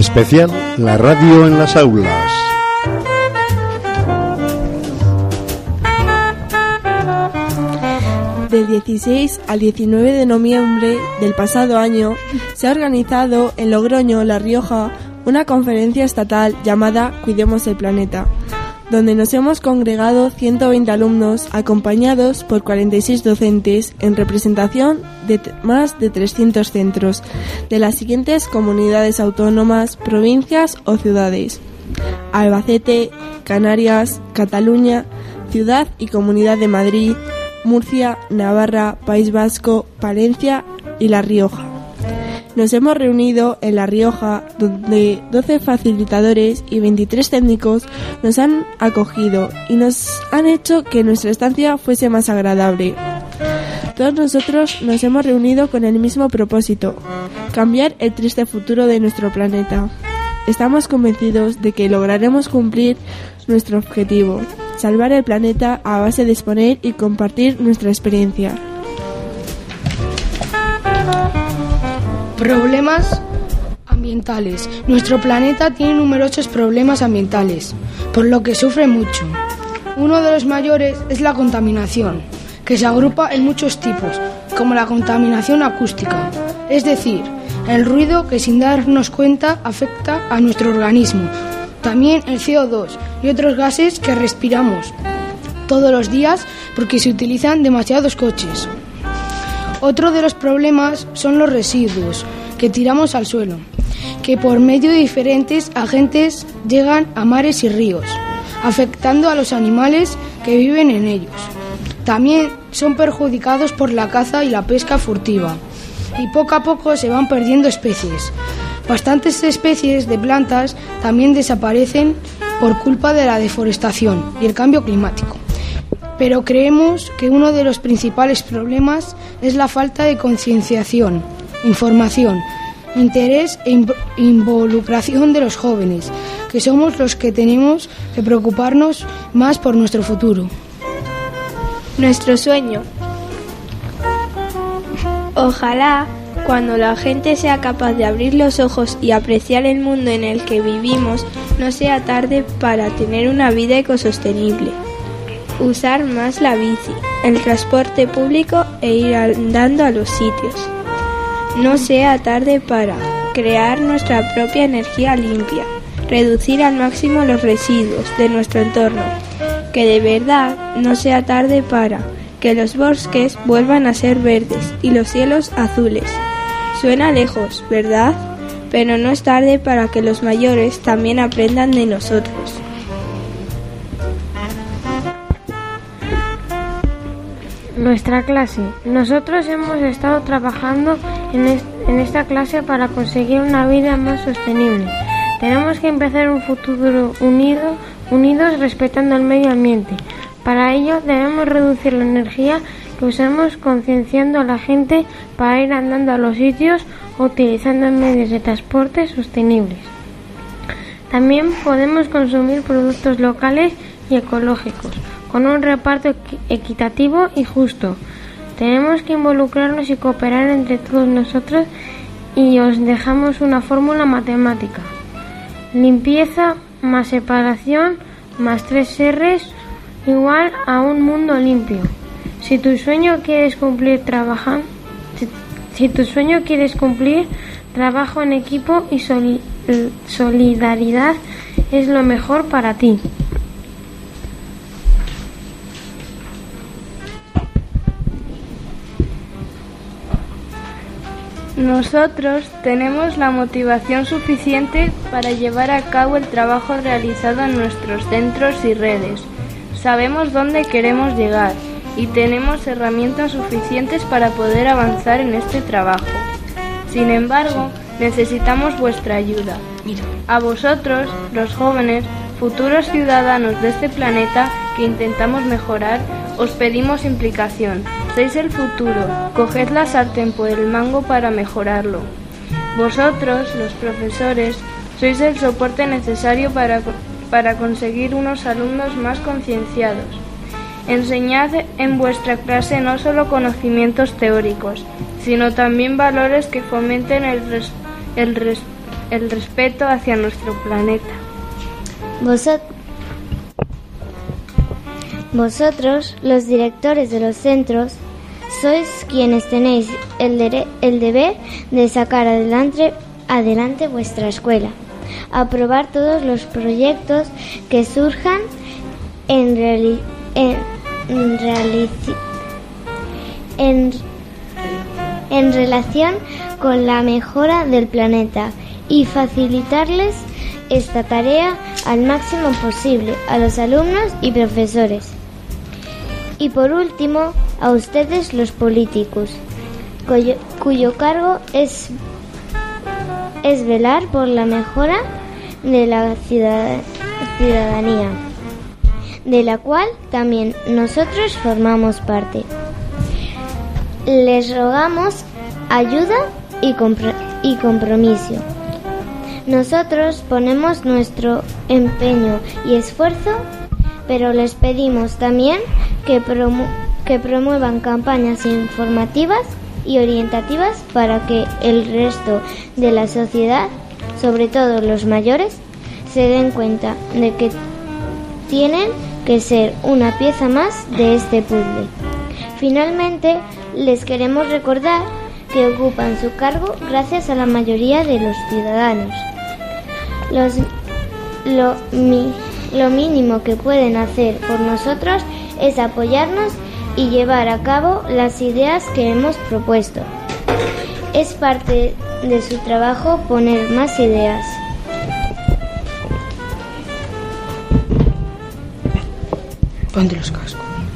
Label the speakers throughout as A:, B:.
A: Especial La Radio en las Aulas.
B: Del 16 al 19 de noviembre del pasado año se ha organizado en Logroño, La Rioja, una conferencia estatal llamada Cuidemos el Planeta, donde nos hemos congregado 120 alumnos acompañados por 46 docentes en representación de más de 300 centros de las siguientes comunidades autónomas, provincias o ciudades: Albacete, Canarias, Cataluña, Ciudad y Comunidad de Madrid, Murcia, Navarra, País Vasco, Palencia y La Rioja. Nos hemos reunido en La Rioja, donde 12 facilitadores y 23 técnicos nos han acogido y nos han hecho que nuestra estancia fuese más agradable. Todos nosotros nos hemos reunido con el mismo propósito: cambiar el triste futuro de nuestro planeta. Estamos convencidos de que lograremos cumplir nuestro objetivo: salvar el planeta a base de exponer y compartir nuestra experiencia.
C: Problemas ambientales. Nuestro planeta tiene numerosos problemas ambientales, por lo que sufre mucho. Uno de los mayores es la contaminación, que se agrupa en muchos tipos, como la contaminación acústica, es decir, el ruido que sin darnos cuenta afecta a nuestro organismo. También el CO2 y otros gases que respiramos todos los días porque se utilizan demasiados coches. Otro de los problemas son los residuos que tiramos al suelo, que por medio de diferentes agentes llegan a mares y ríos, afectando a los animales que viven en ellos. También son perjudicados por la caza y la pesca furtiva, y poco a poco se van perdiendo especies. Bastantes especies de plantas también desaparecen por culpa de la deforestación y el cambio climático. Pero creemos que uno de los principales problemas es la falta de concienciación, información, interés e involucración de los jóvenes, que somos los que tenemos que preocuparnos más por nuestro futuro.
D: Nuestro sueño. Ojalá, cuando la gente sea capaz de abrir los ojos y apreciar el mundo en el que vivimos, no sea tarde para tener una vida ecosostenible. Usar más la bici, el transporte público e ir andando a los sitios. No sea tarde para crear nuestra propia energía limpia, reducir al máximo los residuos de nuestro entorno. Que de verdad no sea tarde para que los bosques vuelvan a ser verdes y los cielos azules. Suena lejos, ¿verdad? Pero no es tarde para que los mayores también aprendan de nosotros.
E: Nuestra clase. Nosotros hemos estado trabajando en esta clase para conseguir una vida más sostenible. Tenemos que empezar un futuro unidos respetando el medio ambiente. Para ello debemos reducir la energía que usamos, concienciando a la gente para ir andando a los sitios o utilizando medios de transporte sostenibles. También podemos consumir productos locales y ecológicos, con un reparto equitativo y justo. Tenemos que involucrarnos y cooperar entre todos nosotros, y os dejamos una fórmula matemática: limpieza más separación más 3 R's igual a un mundo limpio. Si tu sueño quieres cumplir, trabajo en equipo y solidaridad es lo mejor para ti.
D: Nosotros tenemos la motivación suficiente para llevar a cabo el trabajo realizado en nuestros centros y redes. Sabemos dónde queremos llegar y tenemos herramientas suficientes para poder avanzar en este trabajo. Sin embargo, necesitamos vuestra ayuda. A vosotros, los jóvenes, futuros ciudadanos de este planeta que intentamos mejorar, os pedimos implicación. Sois el futuro, coged la sartén por el mango para mejorarlo. Vosotros, los profesores, sois el soporte necesario para conseguir unos alumnos más concienciados. Enseñad en vuestra clase no solo conocimientos teóricos, sino también valores que fomenten el respeto hacia nuestro planeta.
F: Vosotros, los directores de los centros, sois quienes tenéis el deber de sacar adelante vuestra escuela, aprobar todos los proyectos que surjan en relación con la mejora del planeta y facilitarles esta tarea al máximo posible a los alumnos y profesores. Y por último, a ustedes los políticos, cuyo cargo es velar por la mejora de la ciudadanía, de la cual también nosotros formamos parte. Les rogamos ayuda y compromiso. Nosotros ponemos nuestro empeño y esfuerzo, pero les pedimos también que promuevan campañas informativas y orientativas para que el resto de la sociedad, sobre todo los mayores, se den cuenta de que tienen que ser una pieza más de este puzzle. Finalmente, les queremos recordar que ocupan su cargo gracias a la mayoría de los ciudadanos. Lo mínimo que pueden hacer por nosotros es apoyarnos y llevar a cabo las ideas que hemos propuesto. Es parte de su trabajo poner más ideas.
C: Ponte los cascos.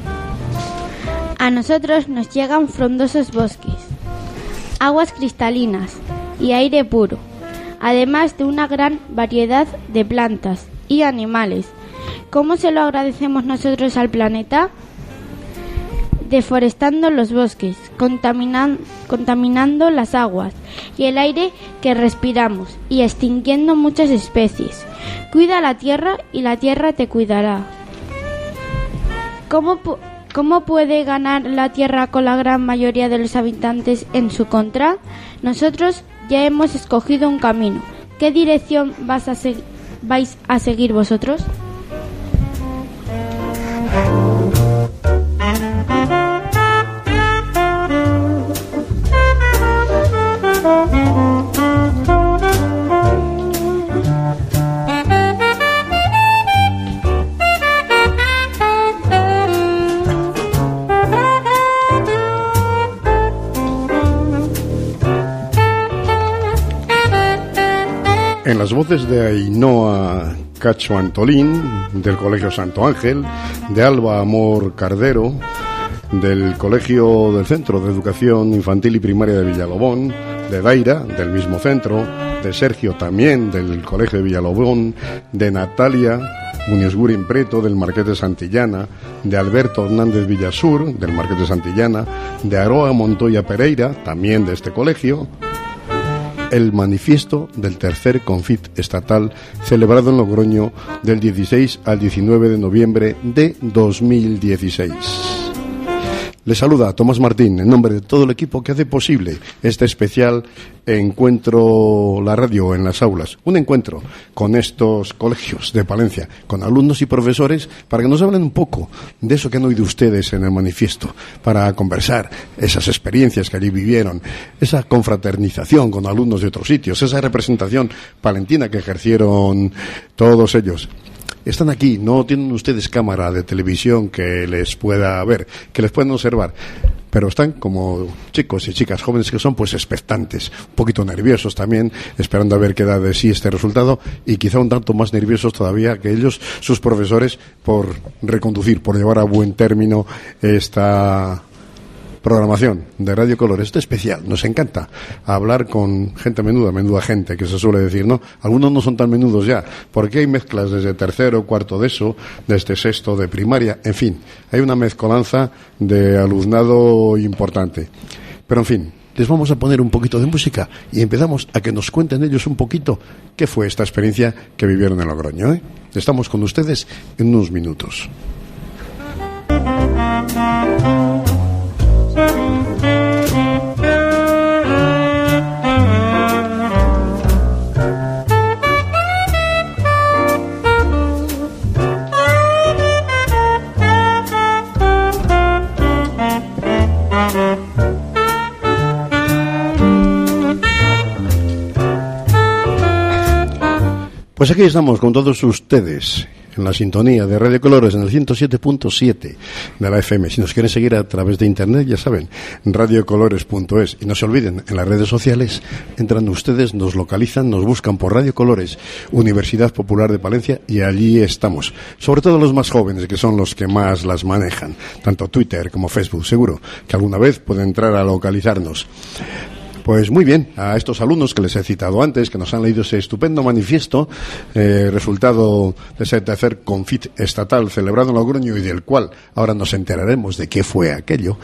G: A nosotros nos llegan frondosos bosques, aguas cristalinas y aire puro, además de una gran variedad de plantas y animales. ¿Cómo se lo agradecemos nosotros al planeta? Deforestando los bosques, contaminando las aguas y el aire que respiramos y extinguiendo muchas especies. Cuida la tierra y la tierra te cuidará. ¿Cómo puede ganar la tierra con la gran mayoría de los habitantes en su contra? Nosotros ya hemos escogido un camino. ¿Qué dirección vais a seguir vosotros?
A: En las voces de Ainhoa Cacho Antolín, del Colegio Santo Ángel, de Alba Amor Cardero, del Colegio del Centro de Educación Infantil y Primaria de Villalobón, de Daira, del mismo centro, de Sergio también, del Colegio de Villalobón, de Natalia Muñozgurin Preto, del Marqués de Santillana, de Alberto Hernández Villasur, del Marqués de Santillana, de Aroa Montoya Pereira, también de este colegio, el manifiesto del tercer Confit estatal celebrado en Logroño del 16 al 19 de noviembre de 2016. Les saluda Tomás Martín en nombre de todo el equipo que hace posible este especial Encuentro la Radio en las Aulas. Un encuentro con estos colegios de Palencia, con alumnos y profesores, para que nos hablen un poco de eso que han oído ustedes en el manifiesto, para conversar esas experiencias que allí vivieron, esa confraternización con alumnos de otros sitios, esa representación palentina que ejercieron todos ellos. Están aquí, no tienen ustedes cámara de televisión que les pueda ver, que les puedan observar, pero están como chicos y chicas jóvenes que son, pues expectantes, un poquito nerviosos también, esperando a ver qué da de sí este resultado, y quizá un tanto más nerviosos todavía que ellos, sus profesores, por reconducir, por llevar a buen término esta programación de Radio Color. Este especial, nos encanta hablar con gente menuda gente, que se suele decir, ¿no? Algunos no son tan menudos ya, porque hay mezclas desde tercero, cuarto de eso, desde sexto de primaria, en fin, hay una mezcolanza de alumnado importante. Pero en fin, les vamos a poner un poquito de música y empezamos a que nos cuenten ellos un poquito qué fue esta experiencia que vivieron en Logroño, ¿eh? Estamos con ustedes en unos minutos. Pues aquí estamos con todos ustedes en la sintonía de Radio Colores en el 107.7 de la FM. Si nos quieren seguir a través de internet, ya saben, radiocolores.es. Y no se olviden, en las redes sociales entran ustedes, nos localizan, nos buscan por Radio Colores, Universidad Popular de Palencia, y allí estamos. Sobre todo los más jóvenes, que son los que más las manejan, tanto Twitter como Facebook. Seguro que alguna vez pueden entrar a localizarnos. Pues muy bien, a estos alumnos que les he citado antes, que nos han leído ese estupendo manifiesto, resultado de ese tercer Confit estatal celebrado en Logroño y del cual ahora nos enteraremos de qué fue aquello,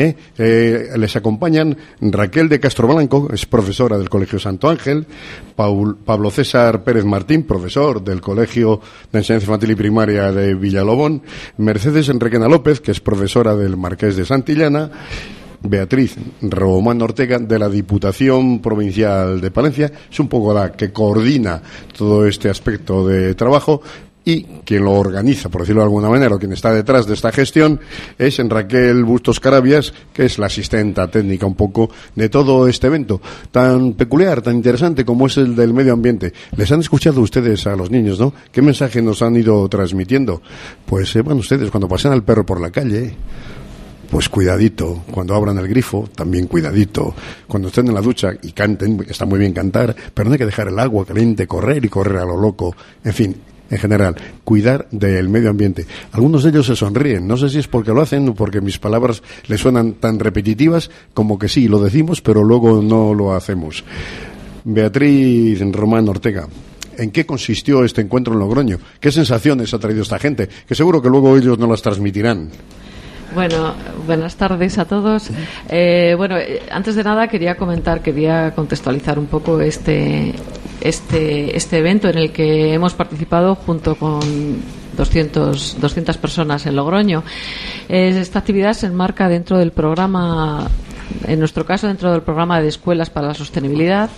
A: les acompañan Raquel de Castro Blanco, es profesora del Colegio Santo Ángel, Pablo César Pérez Martín, profesor del Colegio de Enseñanza Infantil y Primaria de Villalobón, Mercedes Enriquena López, que es profesora del Marqués de Santillana, Beatriz Román Ortega, de la Diputación Provincial de Palencia, es un poco la que coordina todo este aspecto de trabajo, y quien lo organiza, por decirlo de alguna manera, o quien está detrás de esta gestión, es Raquel Bustos Carabias, que es la asistenta técnica un poco de todo este evento tan peculiar, tan interesante como es el del medio ambiente. Les han escuchado ustedes a los niños, ¿no? ¿Qué mensaje nos han ido transmitiendo? Pues sepan ustedes, cuando pasen al perro por la calle, pues cuidadito, cuando abran el grifo, también cuidadito, cuando estén en la ducha y canten, está muy bien cantar, pero no hay que dejar el agua caliente, correr a lo loco, en fin, en general, cuidar del medio ambiente. Algunos de ellos se sonríen, no sé si es porque lo hacen o porque mis palabras les suenan tan repetitivas como que sí, lo decimos, pero luego no lo hacemos. Beatriz Román Ortega, ¿en qué consistió este encuentro en Logroño? ¿Qué sensaciones ha traído esta gente? Que seguro que luego ellos no las transmitirán.
H: Bueno, buenas tardes a todos. Antes de nada quería contextualizar un poco este evento en el que hemos participado junto con 200 personas en Logroño. Esta actividad se enmarca dentro del programa, en nuestro caso dentro del programa de Escuelas para la Sostenibilidad.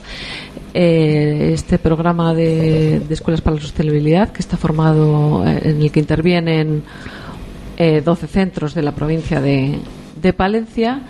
H: Este programa de Escuelas para la Sostenibilidad, que está formado, en el que intervienen 12 centros de la provincia de Palencia,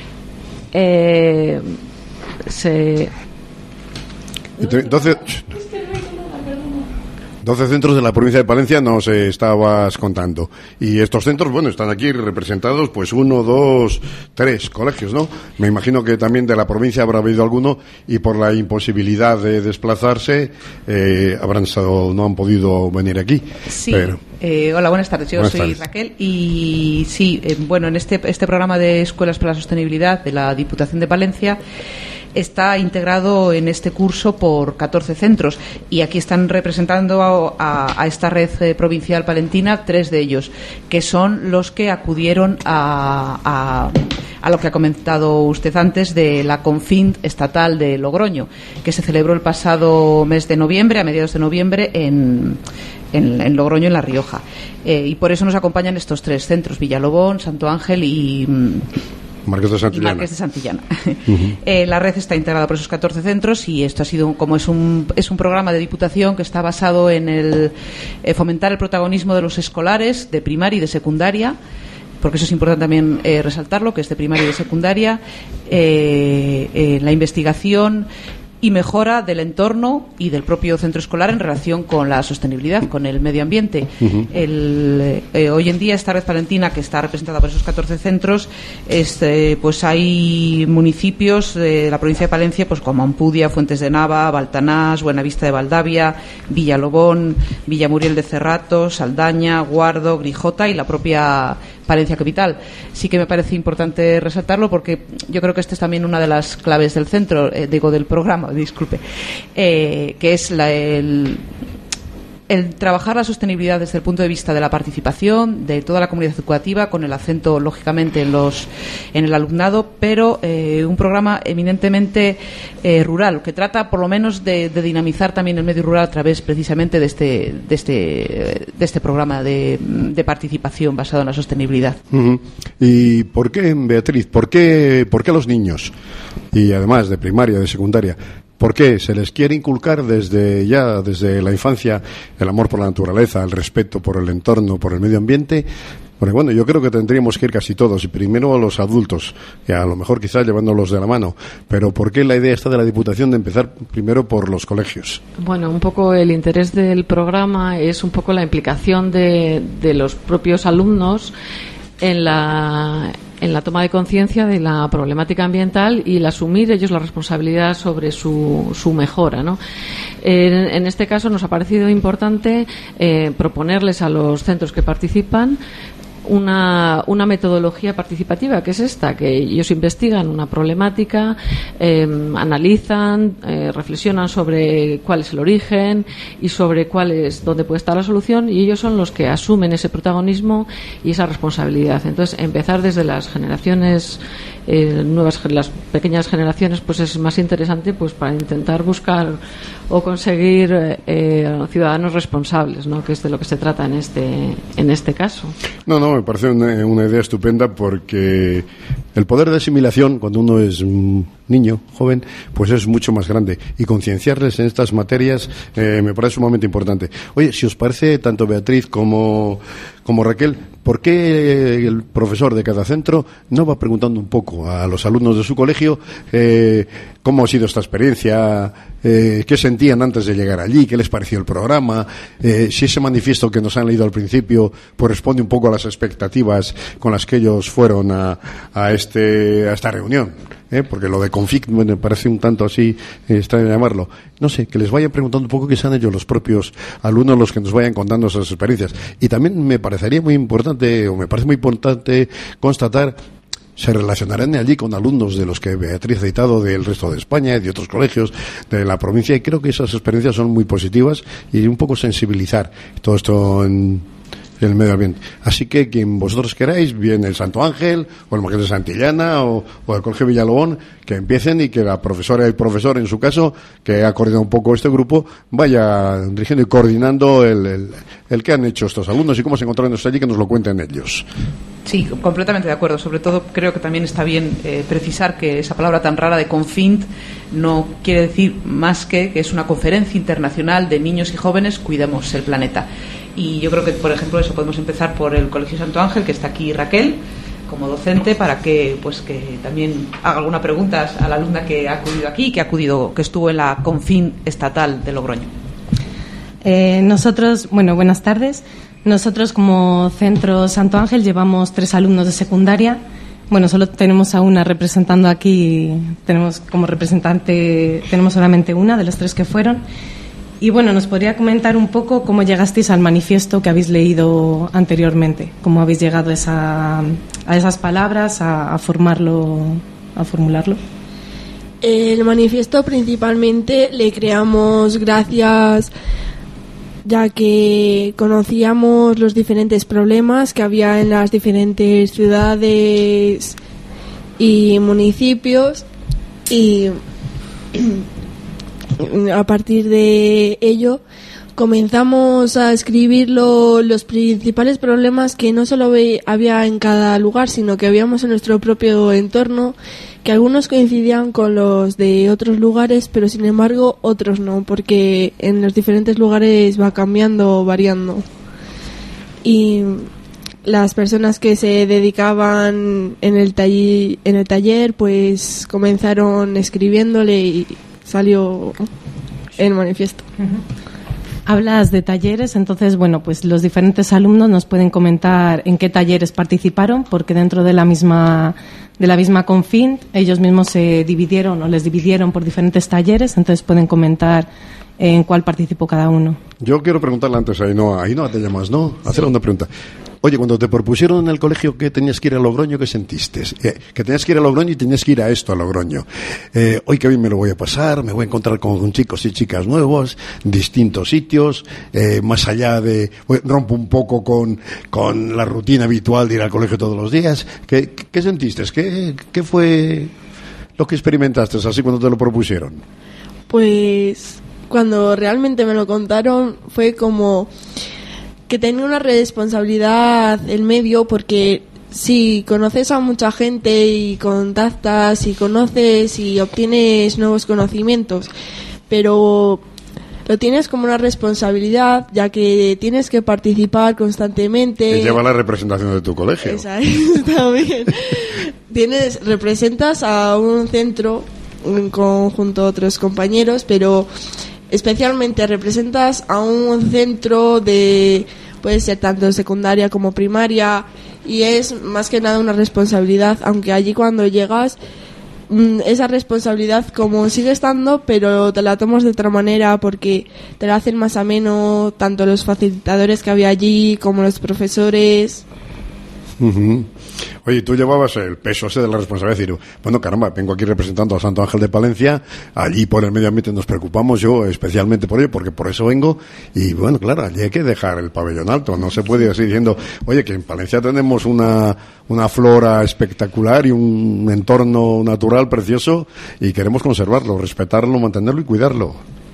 A: 12 centros de la provincia de Palencia nos estabas contando. Y estos centros, bueno, están aquí representados, pues 1, 2, 3 colegios, ¿no? Me imagino que también de la provincia habrá habido alguno, y por la imposibilidad de desplazarse, no han podido venir aquí.
I: Sí.
A: Pero...
I: hola, buenas tardes. Yo soy Raquel y sí, en este programa de Escuelas para la Sostenibilidad de la Diputación de Palencia está integrado en este curso por 14 centros, y aquí están representando a esta red provincial palentina 3 de ellos, que son los que acudieron a lo que ha comentado usted antes de la Confint estatal de Logroño, que se celebró el pasado mes de noviembre, a mediados de noviembre, en Logroño, en La Rioja. Y por eso nos acompañan estos 3 centros, Villalobón, Santo Ángel y
A: Marqués de
I: Santillana.
A: Uh-huh.
I: La red está integrada por esos 14 centros, y esto ha sido, como es un programa de Diputación que está basado en el fomentar el protagonismo de los escolares de primaria y de secundaria, porque eso es importante también resaltarlo, que es de primaria y de secundaria, la investigación y mejora del entorno y del propio centro escolar en relación con la sostenibilidad, con el medio ambiente.
A: Uh-huh.
I: Hoy en día esta red palentina, que está representada por esos 14 centros, pues hay municipios de la provincia de Palencia, pues como Ampudia, Fuentes de Nava, Baltanás, Buenavista de Valdavia, Villalobón, Villamuriel de Cerrato, Saldaña, Guardo, Grijota y la propia Palencia capital. Sí que me parece importante resaltarlo, porque yo creo que esta es también una de las claves del centro, del programa, disculpe, que es el trabajar la sostenibilidad desde el punto de vista de la participación de toda la comunidad educativa, con el acento lógicamente en el alumnado, pero un programa eminentemente rural, que trata por lo menos de dinamizar también el medio rural a través precisamente de este programa de participación basado en la sostenibilidad.
A: Uh-huh. ¿Y por qué, Beatriz? ¿Por qué los niños? Y además de primaria, de secundaria, ¿por qué se les quiere inculcar desde la infancia el amor por la naturaleza, el respeto por el entorno, por el medio ambiente? Porque bueno, yo creo que tendríamos que ir casi todos, y primero a los adultos, y a lo mejor quizás llevándolos de la mano. Pero ¿por qué la idea está de la Diputación de empezar primero por los colegios?
H: Bueno, un poco el interés del programa es un poco la implicación de los propios alumnos en la toma de conciencia de la problemática ambiental y el asumir ellos la responsabilidad sobre su mejora, ¿no? En este caso nos ha parecido importante proponerles a los centros que participan una metodología participativa, que es esta, que ellos investigan una problemática, analizan, reflexionan sobre cuál es el origen y sobre dónde puede estar la solución, y ellos son los que asumen ese protagonismo y esa responsabilidad. Entonces, empezar desde las generaciones nuevas, las pequeñas generaciones, pues es más interesante, pues para intentar buscar o conseguir ciudadanos responsables, ¿no? Que es de lo que se trata en este caso.
A: No, me parece una idea estupenda, porque el poder de asimilación cuando uno es niño, joven, pues es mucho más grande, y concienciarles en estas materias me parece sumamente importante. Oye, si os parece, tanto Beatriz como Raquel, ¿por qué el profesor de cada centro no va preguntando un poco a los alumnos de su colegio cómo ha sido esta experiencia, qué sentían antes de llegar allí, qué les pareció el programa, si ese manifiesto que nos han leído al principio pues responde un poco a las expectativas con las que ellos fueron a esta reunión? Porque lo de Confic me parece un tanto así extraño llamarlo. No sé, que les vayan preguntando un poco, que sean ellos los propios alumnos los que nos vayan contando esas experiencias. Y también me parece muy importante constatar, se relacionarán allí con alumnos de los que Beatriz ha citado, del resto de España y de otros colegios de la provincia, y creo que esas experiencias son muy positivas, y un poco sensibilizar todo esto en el medio ambiente. Así que quien vosotros queráis, bien el Santo Ángel o el Marqués de Santillana o el Colegio Villalobón, que empiecen, y que la profesora y el profesor, en su caso, que ha coordinado un poco este grupo, vaya dirigiendo y coordinando el que han hecho estos alumnos y cómo se encontraron allí, que nos lo cuenten ellos.
I: Sí, completamente de acuerdo. Sobre todo creo que también está bien precisar que esa palabra tan rara de Confint no quiere decir más que es una conferencia internacional de niños y jóvenes. Cuidemos el planeta. Y yo creo que, por ejemplo, eso podemos empezar por el Colegio Santo Ángel, que está aquí Raquel como docente, para que también haga alguna pregunta a la alumna que ha acudido aquí, que estuvo en la Confint estatal de Logroño.
J: Buenas tardes. Nosotros, como Centro Santo Ángel, llevamos 3 alumnos de secundaria. Bueno, solo tenemos a una representando aquí. Tenemos como representante, solamente una de las 3 que fueron. Y bueno, nos podría comentar un poco cómo llegasteis al manifiesto que habéis leído anteriormente, cómo habéis llegado a esas palabras, a formularlo.
B: El manifiesto principalmente le creamos gracias, ya que conocíamos los diferentes problemas que había en las diferentes ciudades y municipios, y a partir de ello comenzamos a escribir los principales problemas que no solo había en cada lugar, sino que habíamos en nuestro propio entorno, que algunos coincidían con los de otros lugares, pero sin embargo otros no, porque en los diferentes lugares va cambiando, variando. Y las personas que se dedicaban en el taller pues comenzaron escribiéndole y salió el manifiesto.
J: Hablas de talleres, entonces, pues los diferentes alumnos nos pueden comentar en qué talleres participaron, porque dentro de la misma Confint ellos mismos les dividieron por diferentes talleres, entonces pueden comentar en cuál participó cada uno.
A: Yo quiero preguntarle antes a Ainhoa. Ainhoa, te llamas, ¿no? Hacerle una pregunta. Oye, cuando te propusieron en el colegio que tenías que ir a Logroño, ¿qué sentiste? Que tenías que ir a Logroño y tenías que ir a Logroño. Hoy que bien me lo voy a pasar, me voy a encontrar con chicos y chicas nuevos, distintos sitios, más allá de... rompo un poco con la rutina habitual de ir al colegio todos los días. ¿Qué sentiste? ¿Qué fue lo que experimentaste así cuando te lo propusieron?
B: Pues cuando realmente me lo contaron fue como que tenía una responsabilidad el medio, porque si conoces a mucha gente y contactas y conoces y obtienes nuevos conocimientos, pero lo tienes como una responsabilidad, ya que tienes que participar constantemente.
A: Que lleva la representación de tu colegio.
B: Está bien. Representas a un centro junto a otros compañeros, pero especialmente representas a un centro puede ser tanto secundaria como primaria, y es más que nada una responsabilidad, aunque allí cuando llegas esa responsabilidad como sigue estando, pero te la tomas de otra manera porque te la hacen más ameno tanto los facilitadores que había allí como los profesores.
A: Uh-huh. Oye, tú llevabas el peso ese de la responsabilidad, decir, bueno, caramba, vengo aquí representando a Santo Ángel de Palencia, allí por el medio ambiente nos preocupamos, yo especialmente por ello, porque por eso vengo, y bueno, claro, allí hay que dejar el pabellón alto, no se puede ir así diciendo, oye, que en Palencia tenemos una flora espectacular y un entorno natural precioso, y queremos conservarlo, respetarlo, mantenerlo y cuidarlo.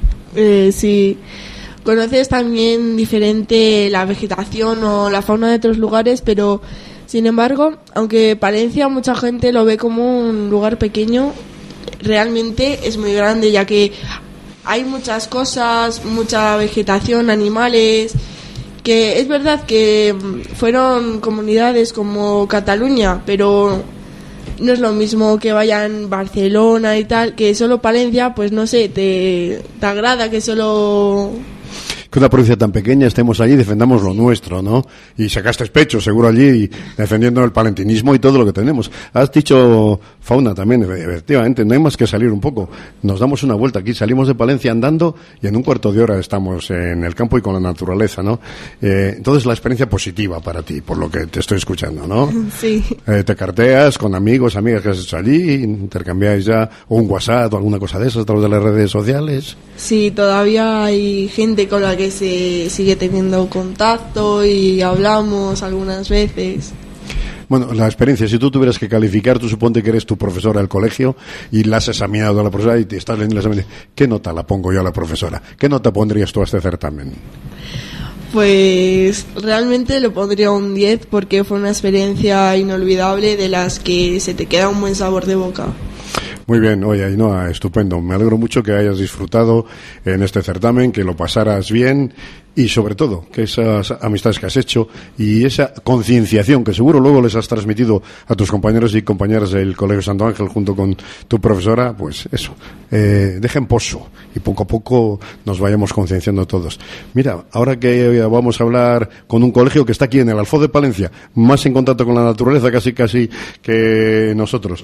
B: Sí. Conoces también diferente la vegetación o la fauna de otros lugares, pero sin embargo, aunque Palencia mucha gente lo ve como un lugar pequeño, realmente es muy grande, ya que hay muchas cosas, mucha vegetación, animales, que es verdad que fueron comunidades como Cataluña, pero no es lo mismo que vayan Barcelona y tal, que solo Palencia, pues no sé, te agrada que solo...
A: Que una provincia tan pequeña estemos allí y defendamos lo nuestro, ¿no? Y sacaste pecho, seguro, allí, defendiendo el palentinismo y todo lo que tenemos. Has dicho fauna también, efectivamente, no hay más que salir un poco. Nos damos una vuelta aquí, salimos de Palencia andando y en un cuarto de hora estamos en el campo y con la naturaleza, ¿no? Entonces, la experiencia positiva para ti, por lo que te estoy escuchando, ¿no?
B: Sí.
A: Te carteas con amigos, amigas que has hecho allí, intercambiáis ya o un WhatsApp o alguna cosa de esas a través de las redes sociales.
B: Sí, todavía hay gente con la que se sigue teniendo contacto y hablamos algunas veces.
A: Bueno, la experiencia, si tú tuvieras que calificar, tú suponte que eres tu profesora del colegio y la has examinado a la profesora y te estás leyendo el examen. ¿Qué nota la pongo yo a la profesora? ¿Qué nota pondrías tú a este certamen?
B: Pues realmente le pondría un 10 porque fue una experiencia inolvidable de las que se te queda un buen sabor de boca.
A: Muy bien, oye, Ainhoa, estupendo. Me alegro mucho que hayas disfrutado en este certamen, que lo pasaras bien y, sobre todo, que esas amistades que has hecho y esa concienciación que seguro luego les has transmitido a tus compañeros y compañeras del Colegio Santo Ángel junto con tu profesora, pues eso, dejen pozo y poco a poco nos vayamos concienciando todos. Mira, ahora que vamos a hablar con un colegio que está aquí en el Alfoz de Palencia, más en contacto con la naturaleza casi que nosotros.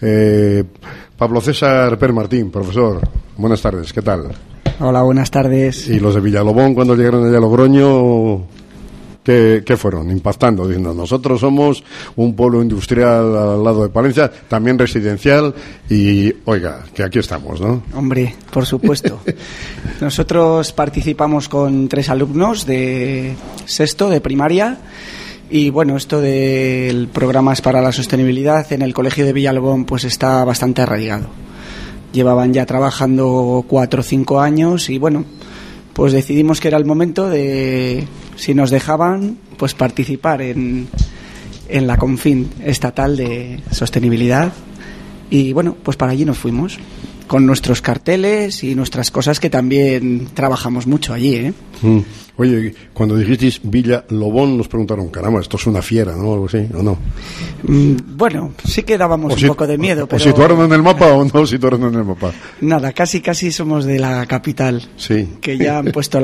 A: Pablo César Per Martín, profesor, buenas tardes, ¿qué tal?
K: Hola, buenas tardes.
A: ¿Y los de Villalobón cuando llegaron allá a Logroño, qué fueron? Impactando, diciendo, nosotros somos un pueblo industrial al lado de Palencia, también residencial, y oiga, que aquí estamos, ¿no?
K: Hombre, por supuesto. Nosotros participamos con 3 alumnos de sexto, de primaria. Y bueno, esto del Programas para la Sostenibilidad en el Colegio de Villalobón pues está bastante arraigado. Llevaban ya trabajando 4 o 5 años y bueno, pues decidimos que era el momento de, si nos dejaban, pues participar en la Confin estatal de sostenibilidad. Y bueno, pues para allí nos fuimos, con nuestros carteles y nuestras cosas que también trabajamos mucho allí, ¿eh?
A: Oye, cuando dijisteis Villalobón nos preguntaron, caramba, esto es una fiera, ¿no? Algo así, ¿o no?
K: Bueno, sí que dábamos un poco de miedo, pero...
A: ¿O situaron en el mapa o no situaron en el mapa?
K: Nada, casi somos de la capital.
A: Sí.
K: Que ya han puesto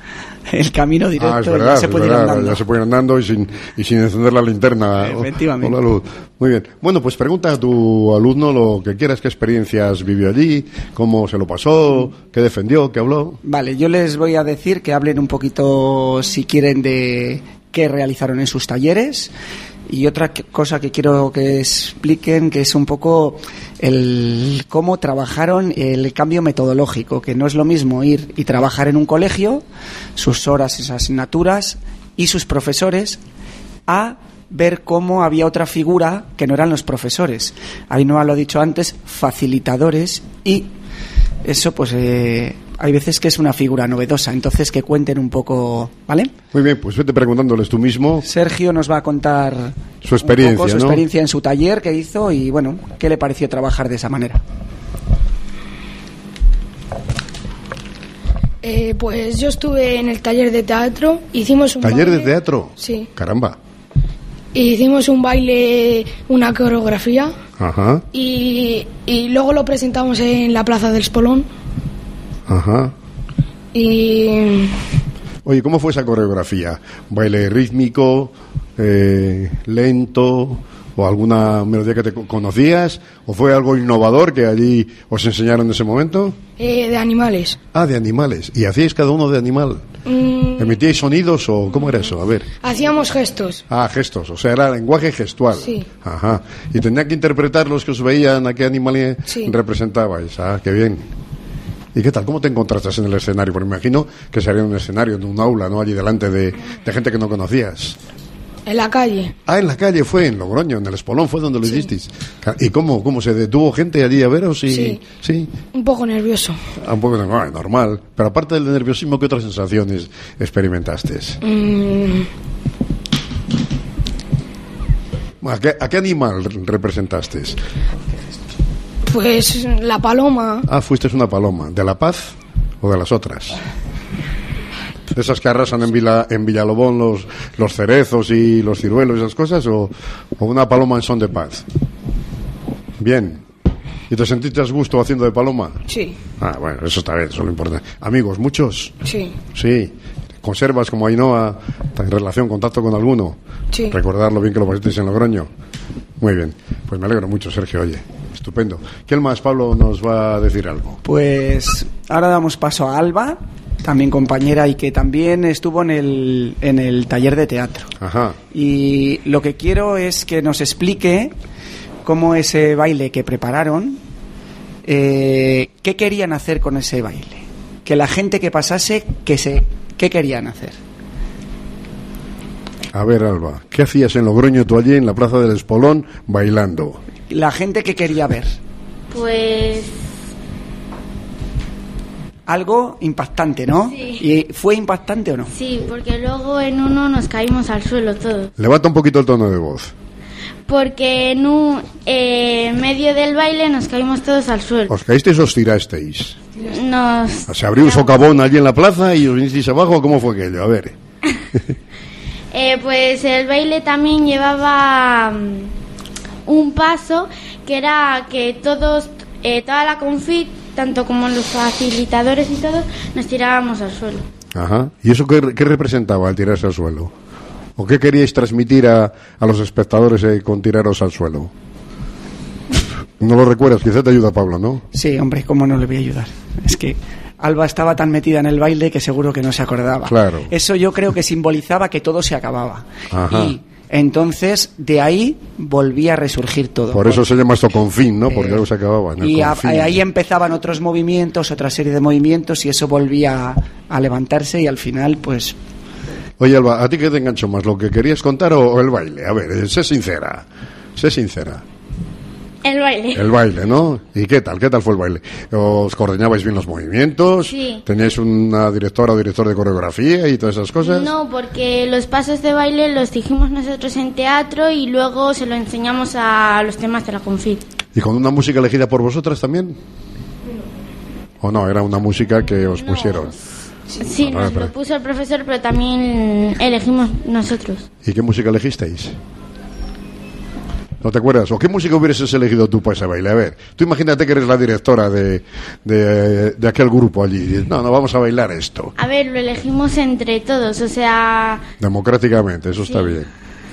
K: el camino directo,
A: es verdad,
K: y ya se puede ir andando.
A: Ya se puede ir andando y sin encender la linterna.
K: Efectivamente.
A: O la luz. Muy bien. Bueno, pues pregunta a tu alumno lo que quieras, qué experiencias vivió allí, cómo se lo pasó, qué defendió, qué habló.
K: Vale, yo les voy a decir que hablen un poquito, si quieren, de qué realizaron en sus talleres. Y otra cosa que quiero que expliquen, que es un poco el cómo trabajaron el cambio metodológico, que no es lo mismo ir y trabajar en un colegio, sus horas, sus asignaturas y sus profesores, a ver cómo había otra figura que no eran los profesores. Ainhoa lo ha dicho antes, facilitadores, y eso pues hay veces que es una figura novedosa, entonces que cuenten un poco, ¿vale?
A: Muy bien, pues vete preguntándoles tú mismo.
K: Sergio nos va a contar
A: su experiencia,
K: un poco, su
A: ¿no?
K: experiencia en su taller que hizo y bueno, qué le pareció trabajar de esa manera.
C: Pues yo estuve en el taller de teatro, hicimos un
A: ¿Taller
C: baile.
A: de teatro?
C: Sí.
A: Caramba.
C: Hicimos un baile, una coreografía.
A: Ajá.
C: Y luego lo presentamos en la Plaza del Espolón.
A: Ajá.
C: Y...
A: Oye, ¿cómo fue esa coreografía? ¿Baile rítmico, lento, o alguna melodía que te conocías? ¿O fue algo innovador que allí os enseñaron en ese momento?
C: de animales.
A: Ah, de animales. ¿Y hacíais cada uno de animal? ¿Emitíais sonidos o cómo era eso? A ver.
C: Hacíamos gestos.
A: Ah, gestos, o sea, era lenguaje gestual.
C: Sí.
A: Ajá. Y tenía que interpretar los que os veían a qué animal representabais. Ah, qué bien. ¿Y qué tal? ¿Cómo te encontraste en el escenario? Porque me imagino que sería un escenario, en un aula, ¿no? Allí delante de gente que no conocías.
C: En la calle.
A: Ah, en la calle fue, en Logroño, en el Espolón fue donde lo hicisteis. ¿Y cómo se detuvo gente allí a veros?
C: Sí.
A: ¿Sí?
C: Un poco nervioso.
A: Un poco normal. Pero aparte del nerviosismo, ¿qué otras sensaciones experimentaste? ¿A qué animal representaste?
C: Pues la paloma.
A: Ah, fuiste una paloma. ¿De la paz o de las otras? ¿De esas que arrasan en Villalobón los cerezos y los ciruelos y esas cosas? ¿O una paloma en son de paz? Bien. ¿Y te sentiste a gusto haciendo de paloma?
C: Sí.
A: Ah, bueno, eso está bien, eso es lo importante. ¿Amigos, muchos?
C: Sí.
A: Sí. ¿Conservas como Ainhoa en relación, contacto con alguno?
C: Sí.
A: Recordar lo bien que lo pasasteis en Logroño. Muy bien. Pues me alegro mucho, Sergio, oye. Estupendo. ¿Quién más, Pablo, nos va a decir algo?
K: Pues ahora damos paso a Alba, también compañera y que también estuvo en el taller de teatro.
A: Ajá.
K: Y lo que quiero es que nos explique cómo ese baile que prepararon, qué querían hacer con ese baile. Que la gente que pasase, ¿qué querían hacer?
A: A ver, Alba, ¿qué hacías en Logroño tú allí en la Plaza del Espolón bailando?
K: La gente que quería ver.
G: Pues...
K: algo impactante, ¿no?
G: Sí.
K: ¿Y fue impactante o no?
G: Sí, porque luego en uno nos caímos al suelo todos.
A: Levanta un poquito el tono de voz.
G: Porque en medio del baile nos caímos todos al suelo.
A: ¿Os caísteis o os tirasteis? ¿Se abrió un socavón allí en la plaza y os vinisteis abajo? ¿Cómo fue aquello? A ver.
G: Pues el baile también llevaba un paso que era que todos, toda la confit, tanto como los facilitadores y todos, nos tirábamos al suelo.
A: Ajá. ¿Y eso qué representaba al tirarse al suelo? ¿O qué queríais transmitir a los espectadores con tiraros al suelo? No lo recuerdas, quizá te ayuda Pablo, ¿no?
K: Sí, hombre, ¿cómo no le voy a ayudar? Es que Alba estaba tan metida en el baile que seguro que no se acordaba.
A: Claro.
K: Eso yo creo que simbolizaba que todo se acababa.
A: Ajá.
K: Y entonces de ahí volvía a resurgir todo.
A: Por eso se llama esto confín, ¿no? Porque algo se acababa en el
K: y
A: confín.
K: ahí empezaban otros movimientos, otra serie de movimientos, y eso volvía a levantarse y al final, pues...
A: Oye, Alba, ¿a ti qué te enganchó más? ¿Lo que querías contar o el baile? A ver, sé sincera. Sé sincera.
G: El baile.
A: El baile, ¿no? ¿Y qué tal? ¿Qué tal fue el baile? ¿Os coordinabais bien los movimientos?
G: Sí.
A: ¿Teníais una directora o director de coreografía y todas esas cosas?
G: No, porque los pasos de baile los dijimos nosotros en teatro y luego se lo enseñamos a los temas de la confit.
A: ¿Y con una música elegida por vosotras también? ¿O no? Era una música que os pusieron.
G: Sí, nos lo puso el profesor, pero también elegimos nosotros.
A: ¿Y qué música elegisteis? ¿No te acuerdas? ¿O qué música hubieses elegido tú para ese baile? A ver, tú imagínate que eres la directora de aquel grupo allí. Y dices, no, vamos a bailar esto.
G: A ver, lo elegimos entre todos, o sea...
A: Democráticamente, eso está bien.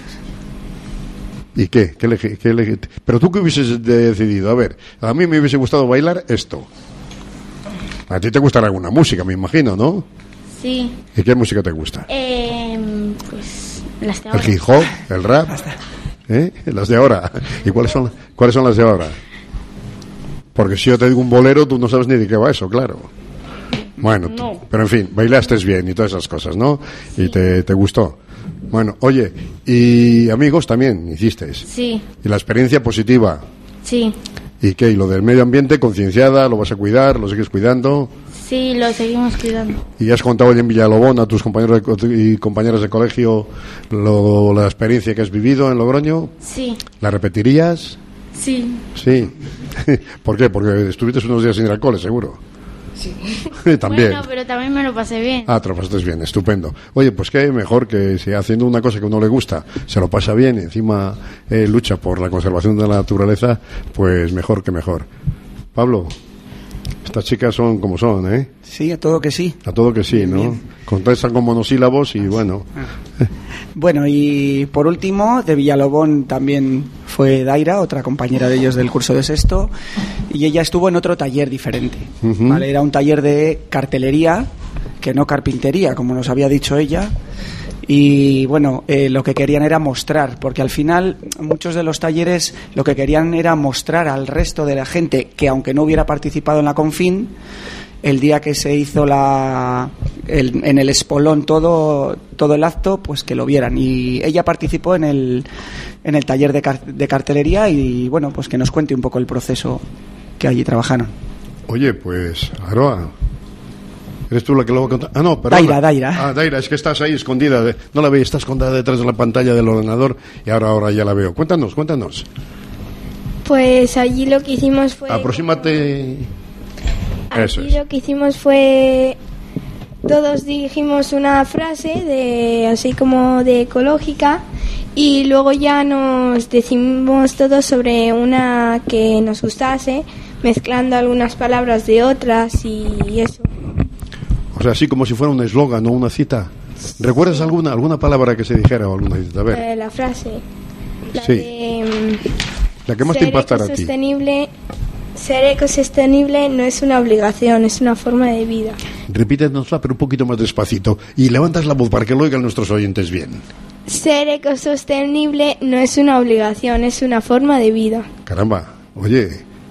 A: ¿Y qué? Pero tú qué hubieses decidido. A ver, a mí me hubiese gustado bailar esto. A ti te gustará alguna música, me imagino, ¿no?
G: Sí.
A: ¿Y qué música te gusta?
G: Pues las de ahora.
A: ¿El hip hop? ¿El rap? Las de ahora. ¿Y cuáles son las de ahora? Porque si yo te digo un bolero, tú no sabes ni de qué va eso, claro. Bueno,
G: no.
A: Pero en fin, bailaste bien y todas esas cosas, ¿no? Sí. Y te gustó. Bueno, oye, ¿y amigos también hicisteis?
G: Sí.
A: ¿Y la experiencia positiva?
G: Sí.
A: ¿Y qué? ¿Y lo del medio ambiente, concienciada? ¿Lo vas a cuidar? ¿Lo sigues cuidando?
G: Sí, lo seguimos cuidando.
A: ¿Y has contado hoy en Villalobón a tus compañeros y compañeras de colegio la experiencia que has vivido en Logroño?
G: Sí.
A: ¿La repetirías?
G: Sí.
A: Sí. ¿Por qué? Porque estuviste unos días sin ir al cole, seguro.
C: Sí.
A: También.
G: Bueno, pero también me lo pasé bien.
A: Ah, te lo pasaste bien, estupendo. Oye, pues qué mejor que si haciendo una cosa que a uno le gusta, se lo pasa bien y encima lucha por la conservación de la naturaleza, pues mejor que mejor. Pablo, estas chicas son como son, ¿eh?
K: Sí, a todo que sí.
A: A todo que sí, ¿no?
K: Bien.
A: Contestan con monosílabos y bueno.
K: Bueno, y por último, de Villalobón también fue Daira, otra compañera de ellos del curso de sexto, y ella estuvo en otro taller diferente. ¿Vale? Era un taller de cartelería, que no carpintería, como nos había dicho ella. Y bueno, lo que querían era mostrar, porque al final muchos de los talleres lo que querían era mostrar al resto de la gente que, aunque no hubiera participado en la Confin, el día que se hizo en el espolón todo el acto, pues que lo vieran. Y ella participó en el taller de cartelería y bueno, pues que nos cuente un poco el proceso que allí trabajaron.
A: Oye, pues, Aroa, ¿eres tú la que lo va a contar? Ah, no, perdón.
K: Daira.
A: Ah, Daira, es que estás ahí escondida. No la veis, está escondida detrás de la pantalla del ordenador y ahora ya la veo. Cuéntanos.
L: Pues allí lo que hicimos fue...
A: Aproxímate. Eso
L: Allí
A: es.
L: lo que hicimos fue... Todos dijimos una frase así como de ecológica y luego ya nos decimos todos sobre una que nos gustase, mezclando algunas palabras de otras y eso.
A: O sea, así como si fuera un eslogan o una cita. ¿Recuerdas alguna palabra que se dijera o alguna cita? A ver.
L: La frase.
A: Sí. La que más te impactará a ti.
L: Ser ecosostenible no es una obligación, es una forma de vida.
A: Repítenosla, pero un poquito más despacito. Y levantas la voz para que lo oigan nuestros oyentes bien.
L: Ser ecosostenible no es una obligación, es una forma de vida.
A: Caramba, oye,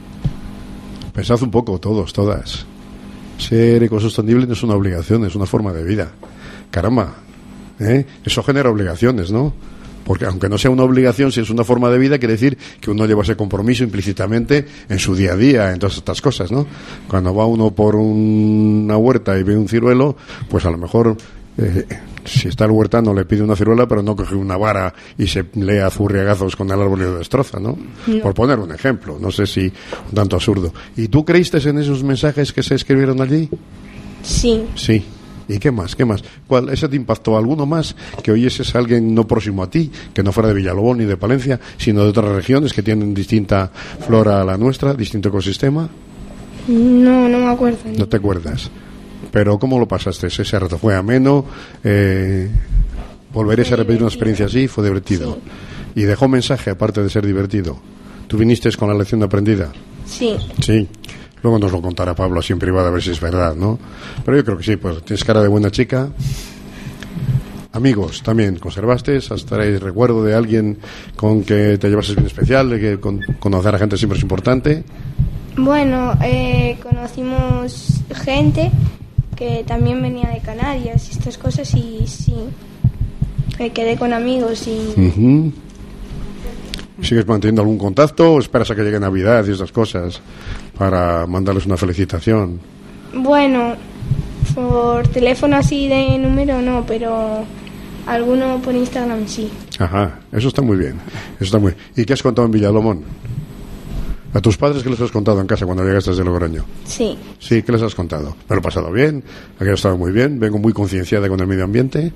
A: pensad un poco todos, todas. Ser ecosostenible no es una obligación, es una forma de vida. Caramba, eso genera obligaciones, ¿no? Porque aunque no sea una obligación, si es una forma de vida, quiere decir que uno lleva ese compromiso implícitamente en su día a día, en todas estas cosas, ¿no? Cuando va uno por una huerta y ve un ciruelo, pues a lo mejor, si está el huertano, le pide una ciruela, pero no coge una vara y se lee a zurriagazos con el árbol y lo destroza, ¿no? Por poner un ejemplo, no sé si un tanto absurdo. ¿Y tú creíste en esos mensajes que se escribieron allí?
L: Sí.
A: Sí. ¿Y qué más? ¿Ese te impactó? ¿Alguno más que oyeses a alguien no próximo a ti, que no fuera de Villalobón ni de Palencia, sino de otras regiones que tienen distinta flora a la nuestra, distinto ecosistema?
L: No me acuerdo.
A: ¿No te acuerdas? Pero ¿cómo lo pasaste ese rato? ¿Fue ameno? ¿Volverías a repetir una experiencia así? ¿Fue divertido? Sí. ¿Y dejó mensaje aparte de ser divertido? ¿Tú viniste con la lección aprendida?
L: Sí.
A: Sí. Luego nos lo contará Pablo así en privado a ver si es verdad, ¿no? Pero yo creo que sí, pues tienes cara de buena chica. Amigos, también, ¿conservaste? ¿Hasta el recuerdo de alguien con que te llevases bien especial? De que conocer a gente siempre es importante.
L: Bueno, conocimos gente que también venía de Canarias y estas cosas y sí, me quedé con amigos y...
A: ¿Sigues manteniendo algún contacto o esperas a que llegue Navidad y esas cosas para mandarles una felicitación?
L: Bueno, por teléfono así de número no, pero alguno por Instagram sí.
A: Ajá, eso está muy bien. ¿Y qué has contado en Villalobón? ¿A tus padres qué les has contado en casa cuando llegaste desde Logroño?
L: Sí.
A: Sí, ¿qué les has contado? Me lo he pasado bien, aquí he estado muy bien, vengo muy concienciada con el medio ambiente.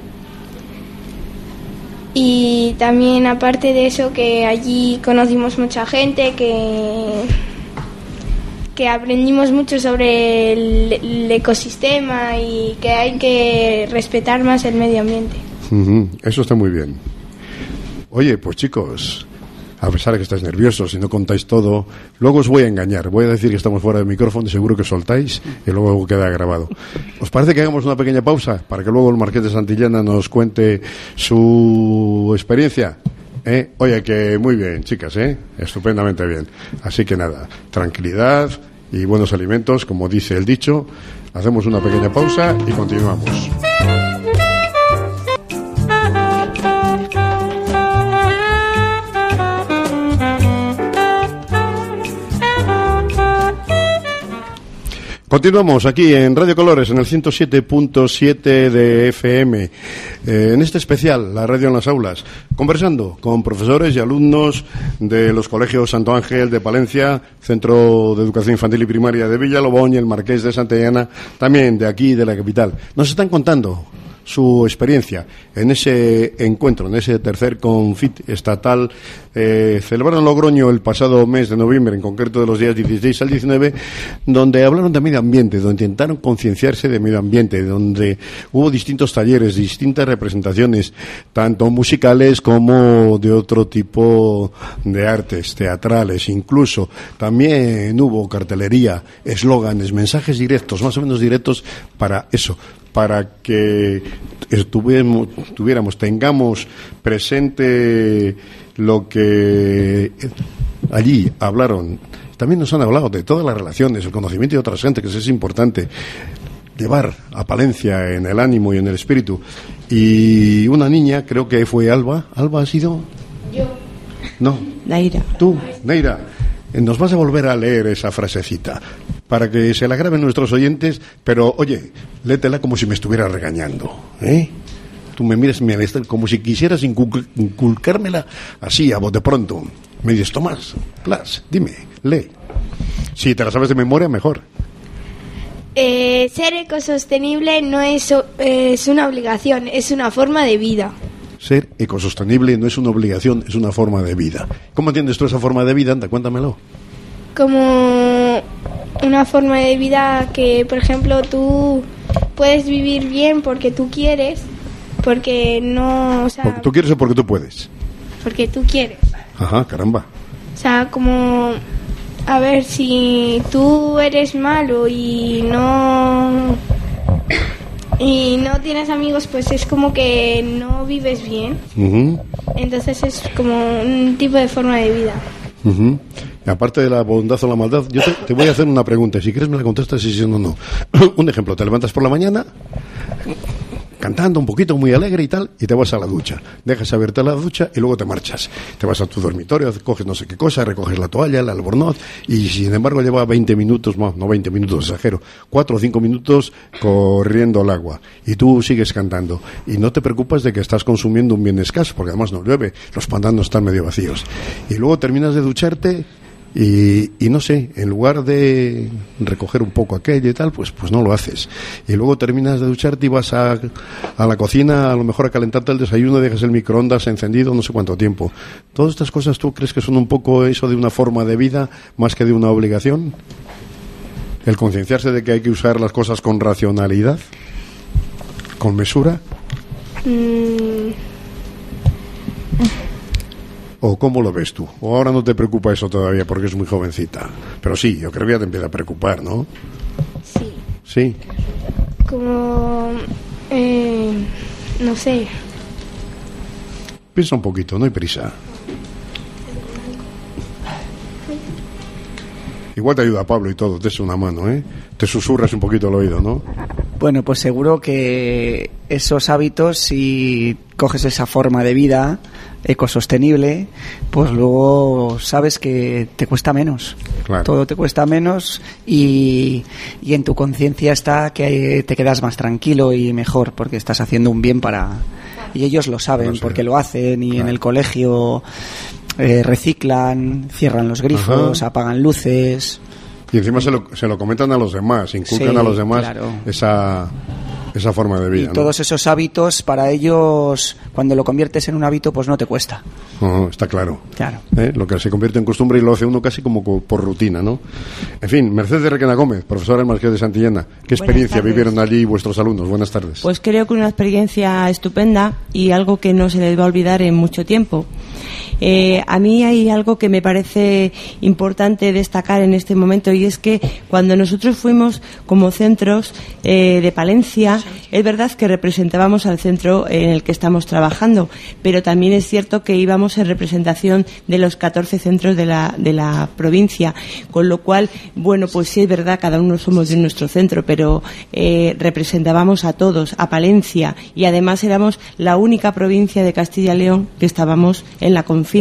L: Y también, aparte de eso, que allí conocimos mucha gente, que aprendimos mucho sobre el ecosistema y que hay que respetar más el medio ambiente.
A: Eso está muy bien. Oye, pues chicos, a pesar de que estáis nerviosos y no contáis todo, luego os voy a engañar. Voy a decir que estamos fuera del micrófono y seguro que soltáis y luego queda grabado. ¿Os parece que hagamos una pequeña pausa para que luego el Marqués de Santillana nos cuente su experiencia? Oye, que muy bien, chicas, estupendamente bien. Así que nada, tranquilidad y buenos alimentos, como dice el dicho. Hacemos una pequeña pausa y continuamos. Continuamos aquí en Radio Colores, en el 107.7 de FM, en este especial, la radio en las aulas, conversando con profesores y alumnos de los colegios Santo Ángel de Palencia, Centro de Educación Infantil y Primaria de Villalobón y el Marqués de Santillana, también de aquí, de la capital. Nos están contando su experiencia en ese encuentro, en ese tercer Confit estatal celebrado en Logroño el pasado mes de noviembre, en concreto de los días 16 al 19, donde hablaron de medio ambiente, donde intentaron concienciarse de medio ambiente, donde hubo distintos talleres, distintas representaciones, tanto musicales como de otro tipo de artes, teatrales, incluso también hubo cartelería, eslóganes, mensajes directos, más o menos directos para eso, para que tengamos presente lo que allí hablaron. También nos han hablado de todas las relaciones, el conocimiento de otras gente, que eso es importante, llevar a Palencia en el ánimo y en el espíritu. Y una niña, creo que fue Alba. ¿Alba ha sido?
L: Yo.
A: No.
B: Neira.
A: Tú, Neira. Nos vas a volver a leer esa frasecita para que se la graben nuestros oyentes, pero oye, léetela como si me estuviera regañando, ¿eh? Tú me miras como si quisieras inculcármela así, a bote pronto. Me dices, Tomás, Plas, dime, lee. Si te la sabes de memoria, mejor.
L: Ser ecosostenible no es una obligación, es una forma de vida.
A: Ser ecosostenible no es una obligación, es una forma de vida. ¿Cómo entiendes tú esa forma de vida? Anda, cuéntamelo.
L: Como una forma de vida que, por ejemplo, tú puedes vivir bien porque tú quieres, porque no... O sea,
A: ¿porque tú quieres o porque tú puedes?
L: Porque tú quieres.
A: Ajá, caramba.
L: O sea, como... A ver, si tú eres malo y no tienes amigos, pues es como que no vives bien.
A: Uh-huh.
L: Entonces es como un tipo de forma de vida.
A: Uh-huh. Y aparte de la bondad o la maldad, yo te voy a hacer una pregunta y si quieres me la contestas y si no, no. Un ejemplo, te levantas por la mañana cantando un poquito, muy alegre y tal, y te vas a la ducha. Dejas abierta la ducha y luego te marchas. Te vas a tu dormitorio, coges no sé qué cosa, recoges la toalla, el albornoz, y sin embargo lleva 20 minutos, no 20 minutos, exagero, 4 o 5 minutos corriendo el agua. Y tú sigues cantando. Y no te preocupas de que estás consumiendo un bien escaso, porque además no llueve, los pantanos están medio vacíos. Y luego terminas de ducharte y no sé, en lugar de recoger un poco aquello y tal, pues no lo haces. Y luego terminas de ducharte y vas a la cocina, a lo mejor a calentarte el desayuno, dejas el microondas encendido no sé cuánto tiempo. Todas estas cosas, ¿tú crees que son un poco eso de una forma de vida más que de una obligación? El concienciarse de que hay que usar las cosas con racionalidad, con mesura. ¿O cómo lo ves tú? ¿O ahora no te preocupa eso todavía porque es muy jovencita? Pero sí, yo creo que ya te empieza a preocupar, ¿no?
L: Sí.
A: Sí.
L: Como... no sé.
A: Piensa un poquito, no hay prisa. Igual te ayuda Pablo y todo, te echa una mano, ¿eh? Te susurras un poquito al oído, ¿no?
K: Bueno, pues seguro que esos hábitos, si coges esa forma de vida ecosostenible, pues luego sabes que te cuesta menos.
A: Claro.
K: Todo te cuesta menos y en tu conciencia está que te quedas más tranquilo y mejor porque estás haciendo un bien para... Y ellos lo saben porque lo hacen y claro. En el colegio reciclan, cierran los grifos, apagan luces...
A: Y encima se lo comentan a los demás, inculcan a los demás, claro. esa forma de vida.
K: Y todos esos hábitos, para ellos, cuando lo conviertes en un hábito, pues no te cuesta.
A: Está claro.
K: Claro.
A: Lo que se convierte en costumbre y lo hace uno casi como por rutina, ¿no? En fin, Mercedes Requena Gómez, profesora del Marqués de Santillana. ¿Qué experiencia vivieron allí vuestros alumnos? Buenas tardes.
M: Pues creo que una experiencia estupenda y algo que no se les va a olvidar en mucho tiempo. A mí hay algo que me parece importante destacar en este momento y es que cuando nosotros fuimos como centros de Palencia, es verdad que representábamos al centro en el que estamos trabajando, pero también es cierto que íbamos en representación de los 14 centros de la provincia, con lo cual, bueno, pues sí es verdad, cada uno somos de nuestro centro, pero representábamos a todos, a Palencia, y además éramos la única provincia de Castilla y León que estábamos en la Confint.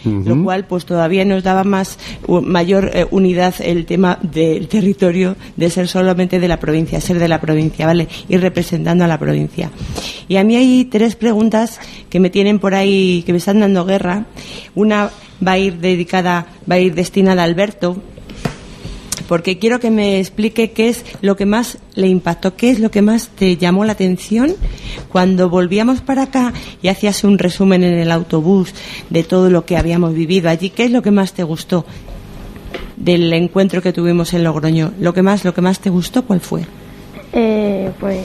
M: lo cual pues todavía nos daba mayor unidad el tema del territorio, de ser solamente de la provincia, ser de la provincia, ¿vale? Ir representando a la provincia. Y a mí hay 3 preguntas que me tienen por ahí, que me están dando guerra. Una va a ir destinada a Alberto, porque quiero que me explique qué es lo que más le impactó, qué es lo que más te llamó la atención cuando volvíamos para acá y hacías un resumen en el autobús de todo lo que habíamos vivido allí. ¿Qué es lo que más te gustó del encuentro que tuvimos en Logroño? Lo que más te gustó, ¿cuál fue?
E: Pues...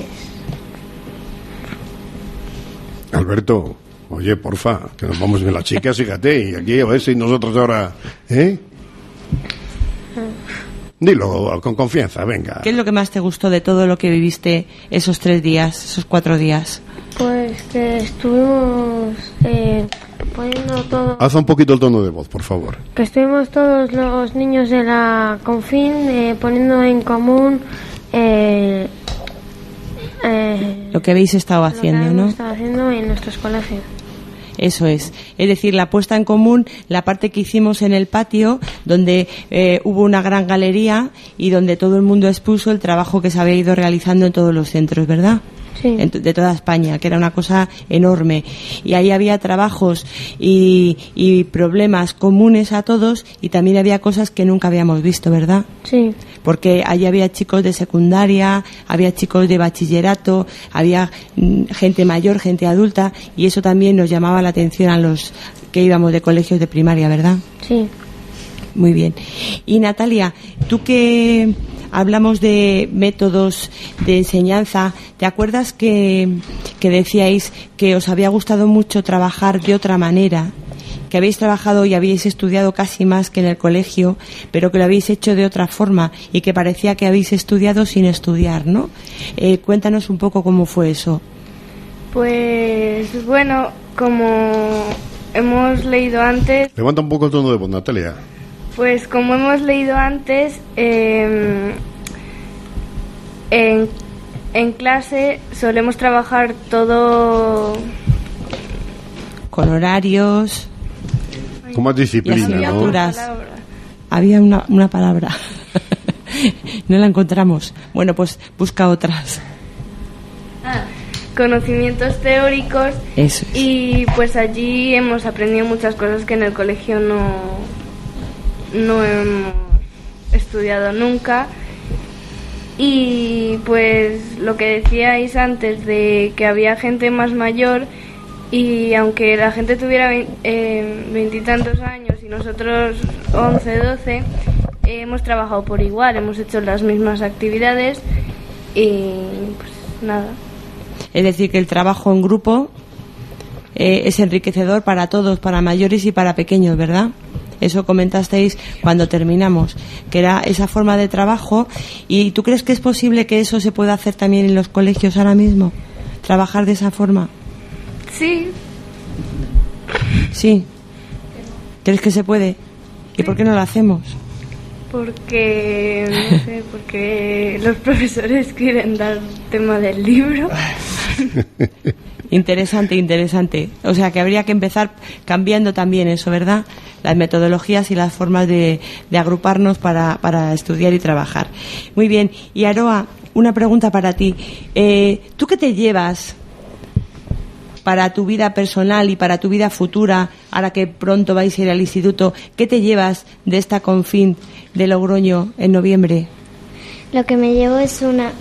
A: Alberto, oye, porfa, que nos vamos de las chicas, fíjate, y aquí a ver si nosotros ahora... Dilo con confianza, venga.
M: ¿Qué es lo que más te gustó de todo lo que viviste esos 3 días, esos 4 días?
E: Pues que estuvimos poniendo todo...
A: Haz un poquito el tono de voz, por favor.
E: Que estuvimos todos los niños de la Confin poniendo en común
M: lo que habéis estado haciendo, ¿no?
E: Estado haciendo en nuestros colegios.
M: Eso es decir, la puesta en común, la parte que hicimos en el patio, donde hubo una gran galería y donde todo el mundo expuso el trabajo que se había ido realizando en todos los centros, ¿verdad?
E: Sí.
M: De toda España, que era una cosa enorme. Y ahí había trabajos y problemas comunes a todos, y también había cosas que nunca habíamos visto, ¿verdad?
E: Sí.
M: Porque allí había chicos de secundaria, había chicos de bachillerato, había gente mayor, gente adulta, y eso también nos llamaba la atención a los que íbamos de colegios de primaria, ¿verdad?
E: Sí.
M: Muy bien. Y Natalia, tú que hablamos de métodos de enseñanza, ¿te acuerdas que decíais que os había gustado mucho trabajar de otra manera? Que habéis trabajado y habéis estudiado casi más que en el colegio, pero que lo habéis hecho de otra forma y que parecía que habéis estudiado sin estudiar, ¿no? Cuéntanos un poco cómo fue eso.
D: Pues bueno, como hemos leído antes...
A: Levanta un poco el tono de voz, Natalia.
D: Pues como hemos leído antes, en clase solemos trabajar todo...
M: Con horarios...
A: Con más disciplina, ¿no?
M: Había una palabra. No la encontramos. Bueno, pues busca otras.
D: Conocimientos teóricos.
M: Eso es.
D: Y pues allí hemos aprendido muchas cosas que en el colegio no hemos estudiado nunca. Y pues lo que decíais antes de que había gente más mayor, y aunque la gente tuviera 20 y tantos años y nosotros 11, 12, hemos trabajado por igual, hemos hecho las mismas actividades y pues nada.
M: Es decir, que el trabajo en grupo es enriquecedor para todos, para mayores y para pequeños, ¿verdad? Eso comentasteis cuando terminamos, que era esa forma de trabajo. ¿Y tú crees que es posible que eso se pueda hacer también en los colegios ahora mismo? ¿Trabajar de esa forma?
D: Sí.
M: Sí. ¿Crees que se puede? ¿Y por qué no lo hacemos?
D: Porque, no sé, porque los profesores quieren dar tema del libro.
M: Interesante. O sea, que habría que empezar cambiando también eso, ¿verdad? Las metodologías y las formas de agruparnos para estudiar y trabajar. Muy bien. Y Aroa, una pregunta para ti. ¿Tú qué te llevas para tu vida personal y para tu vida futura, ahora que pronto vais a ir al instituto? ¿Qué te llevas de esta Confin de Logroño en noviembre?
F: Lo que me llevo es una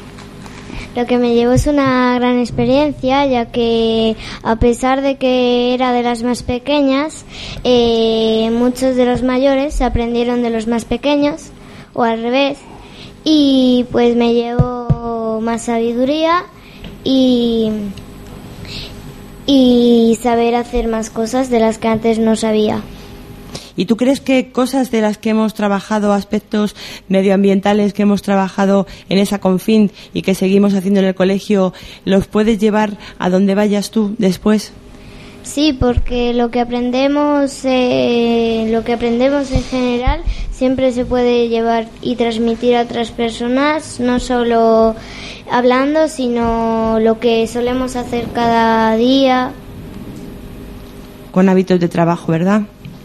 F: gran experiencia, ya que a pesar de que era de las más pequeñas, muchos de los mayores aprendieron de los más pequeños, o al revés, y pues me llevo más sabiduría y saber hacer más cosas de las que antes no sabía.
M: ¿Y tú crees que cosas de las que hemos trabajado, aspectos medioambientales que hemos trabajado en esa Confin y que seguimos haciendo en el colegio, los puedes llevar a donde vayas tú después?
F: Sí, porque lo que aprendemos en general siempre se puede llevar y transmitir a otras personas, no solo hablando, sino lo que solemos hacer cada día.
M: Con hábitos de trabajo, ¿verdad?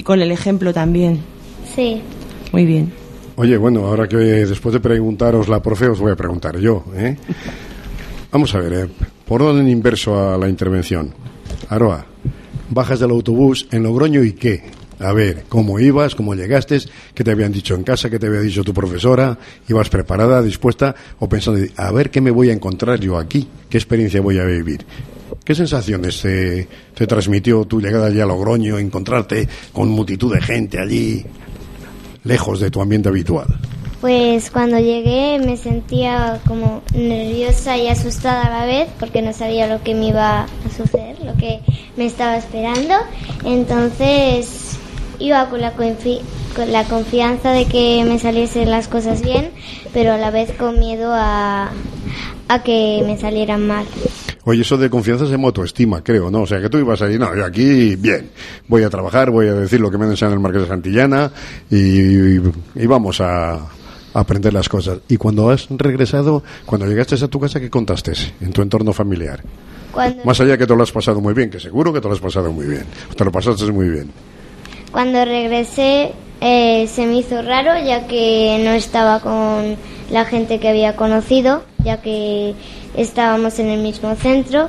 M: con el ejemplo también.
F: Sí.
M: Muy bien.
A: Oye, bueno, ahora que después de preguntaros la profe, os voy a preguntar yo, ¿eh? Vamos a ver, por orden inverso a la intervención. Aroa, bajas del autobús en Logroño y ¿qué? A ver, ¿cómo ibas? ¿Cómo llegaste? ¿Qué te habían dicho en casa? ¿Qué te había dicho tu profesora? ¿Ibas preparada, dispuesta? ¿O pensando, a ver qué me voy a encontrar yo aquí? ¿Qué experiencia voy a vivir? ¿Qué sensaciones te transmitió tu llegada allí a Logroño, encontrarte con multitud de gente allí, lejos de tu ambiente habitual?
F: Pues cuando llegué me sentía como nerviosa y asustada a la vez porque no sabía lo que me iba a suceder, lo que me estaba esperando. Entonces iba con la confianza de que me saliesen las cosas bien, pero a la vez con miedo a que me salieran mal.
A: Oye, eso de confianza es en autoestima, creo, ¿no? O sea, que tú ibas allí, no, yo aquí, bien, voy a trabajar, voy a decir lo que me han enseñado en el Marqués de Santillana y vamos a aprender las cosas. Y cuando has regresado, cuando llegaste a tu casa, ¿qué contaste en tu entorno familiar? Más allá que te lo has pasado muy bien, que seguro que te lo has pasado muy bien, te lo pasaste muy bien.
F: Cuando regresé se me hizo raro, ya que no estaba con la gente que había conocido, ya que estábamos en el mismo centro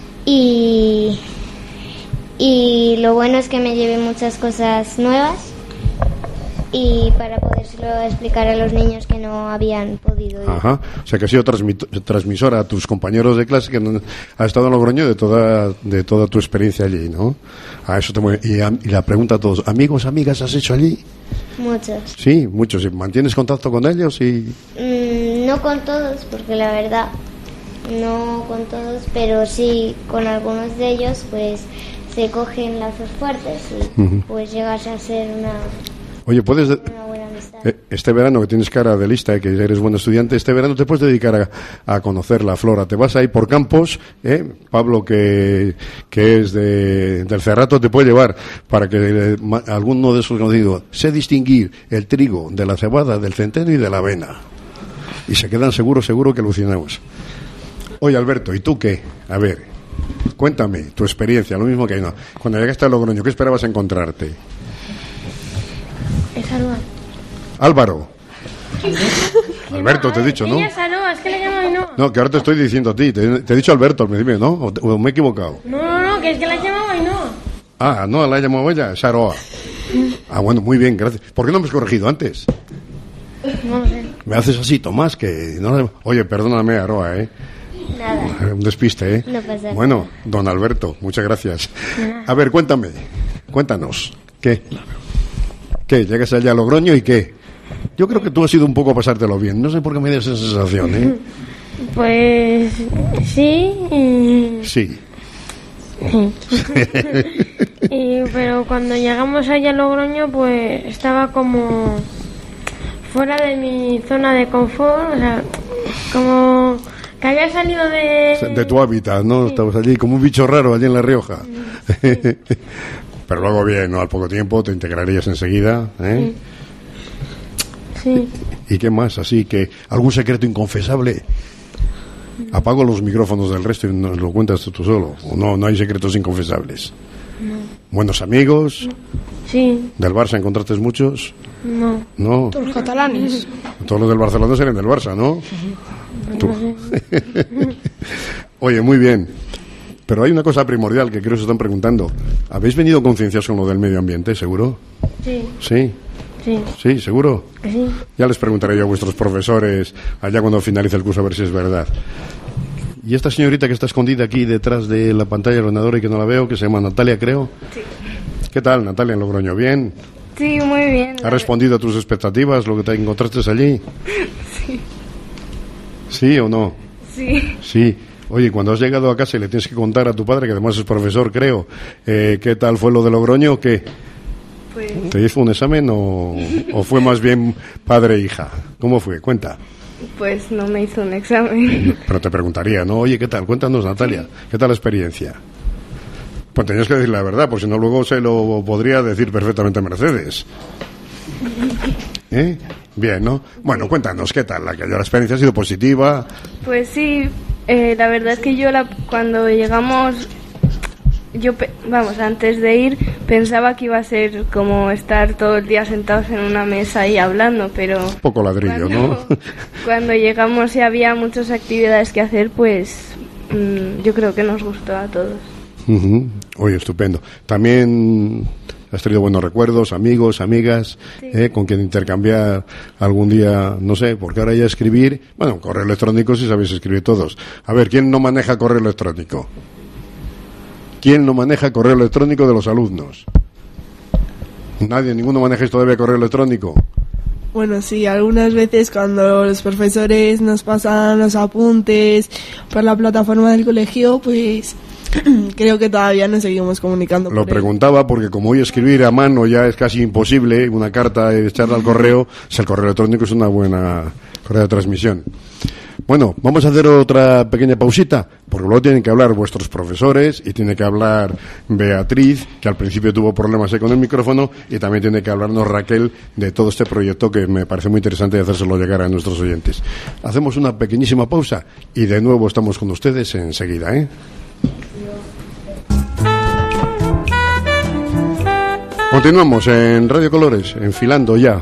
F: y lo bueno es que me llevé muchas cosas nuevas y para podérselo explicar a los niños que no habían podido ir.
A: Ajá, o sea que has sido transmisora a tus compañeros de clase que has estado en Logroño de toda tu experiencia allí, ¿no? A eso y la pregunta a todos, amigos, amigas, ¿has hecho allí?
F: Muchos.
A: Sí, muchos. ¿Mantienes contacto con ellos?
F: No con todos, porque la verdad no con todos, pero sí con algunos de ellos, pues se cogen lazos fuertes y pues llegas a ser una...
A: Oye, puedes...
F: Una buena amistad.
A: Este verano, que tienes cara de lista y que eres buen estudiante, este verano te puedes dedicar a conocer la flora. Te vas ahí por campos, Pablo, que es del Cerrato, te puede llevar para que alguno de esos conocidos sé distinguir el trigo de la cebada, del centeno y de la avena. Y se quedan seguro que alucinamos. Oye, Alberto, ¿y tú qué? A ver, cuéntame tu experiencia, lo mismo que no. Cuando llegaste a Logroño, ¿qué esperabas encontrarte?
E: Es Aroa.
A: Álvaro. Alberto, te he dicho, ¿no?
E: Ella es Aroa, es que le llamo Ainhoa.
A: No, que ahora te estoy diciendo a ti. Te he dicho Alberto al principio, ¿no? ¿O me he equivocado?
E: No, que es que la llamaba Ainhoa.
A: Ah, no, la he llamado ella, es Aroa. Ah, bueno, muy bien, gracias. ¿Por qué no me has corregido antes?
E: No lo sé.
A: Me haces así, Tomás, que... No... Oye, perdóname, Aroa,
F: Nada.
A: Un despiste,
F: No pasa nada.
A: Bueno, don Alberto, muchas gracias. A ver, cuéntanos. ¿Qué? ¿Llegas allá a Logroño y qué? Yo creo que tú has ido un poco a pasártelo bien. No sé por qué me das esa sensación,
E: Pues... sí.
A: Sí.
E: Pero cuando llegamos allá a Logroño, pues estaba como fuera de mi zona de confort, o sea, como que había salido de
A: tu hábitat, ¿no? Sí. Estabas allí como un bicho raro allí en La Rioja. Sí. Pero luego bien, ¿no? Al poco tiempo te integrarías enseguida,
E: Sí.
A: ¿Y qué más? Así que, ¿algún secreto inconfesable? Apago los micrófonos del resto y nos lo cuentas tú solo. ¿O no hay secretos inconfesables?
E: No.
A: ¿Buenos amigos?
E: Sí.
A: ¿Del Barça encontraste muchos?
E: No.
A: ¿No?
C: Todos los catalanes.
A: Todos los del Barcelona serían del Barça, ¿no? Tú. Oye, muy bien. Pero hay una cosa primordial que creo que se están preguntando. ¿Habéis venido concienciados con lo del medio ambiente, seguro?
E: Sí.
A: ¿Sí?
E: Sí.
A: ¿Sí, seguro?
E: Sí.
A: Ya les preguntaré yo a vuestros profesores allá cuando finalice el curso a ver si es verdad. Y esta señorita que está escondida aquí detrás de la pantalla del ordenador y que no la veo, que se llama Natalia, creo.
D: Sí.
A: ¿Qué tal, Natalia, en Logroño? ¿Bien?
D: Sí, muy bien.
A: ¿Ha respondido a tus expectativas lo que te encontraste allí?
D: Sí.
A: ¿Sí o no?
D: Sí.
A: Sí. Oye, cuando has llegado a casa y le tienes que contar a tu padre, que además es profesor, creo, ¿qué tal fue lo de Logroño o qué?
D: Pues...
A: ¿Te hizo un examen o fue más bien padre e hija? ¿Cómo fue? Cuenta.
D: Pues no me hizo un examen.
A: Pero te preguntaría, ¿no? Oye, ¿qué tal? Cuéntanos, Natalia. ¿Qué tal la experiencia? Pues tenías que decir la verdad, porque si no luego se lo podría decir perfectamente Mercedes. Bien, ¿no? Bueno, cuéntanos, ¿qué tal? ¿La experiencia ha sido positiva?
D: Pues sí, la verdad es que yo cuando llegamos antes de ir pensaba que iba a ser como estar todo el día sentados en una mesa y hablando, pero...
A: Un poco ladrillo, ¿no?
D: Cuando llegamos y había muchas actividades que hacer, pues yo creo que nos gustó a todos.
A: Oye, estupendo. También has tenido buenos recuerdos, amigos, amigas, sí. Con quien intercambiar algún día, no sé, porque ahora ya escribir, bueno, correo electrónico sí sabéis escribir todos. A ver, ¿quién no maneja correo electrónico? ¿Quién no maneja correo electrónico de los alumnos? Nadie, ninguno manejáis todavía correo electrónico.
B: Bueno, sí, algunas veces cuando los profesores nos pasan los apuntes por la plataforma del colegio, pues creo que todavía nos seguimos comunicando.
A: Lo preguntaba porque como hoy escribir a mano ya es casi imposible, una carta y echarla al correo, si el correo electrónico es una buena correo de transmisión. Bueno, vamos a hacer otra pequeña pausita, porque luego tienen que hablar vuestros profesores y tiene que hablar Beatriz, que al principio tuvo problemas con el micrófono, y también tiene que hablarnos Raquel de todo este proyecto que me parece muy interesante de hacérselo llegar a nuestros oyentes. Hacemos una pequeñísima pausa y de nuevo estamos con ustedes enseguida, Continuamos en Radio Colores, enfilando ya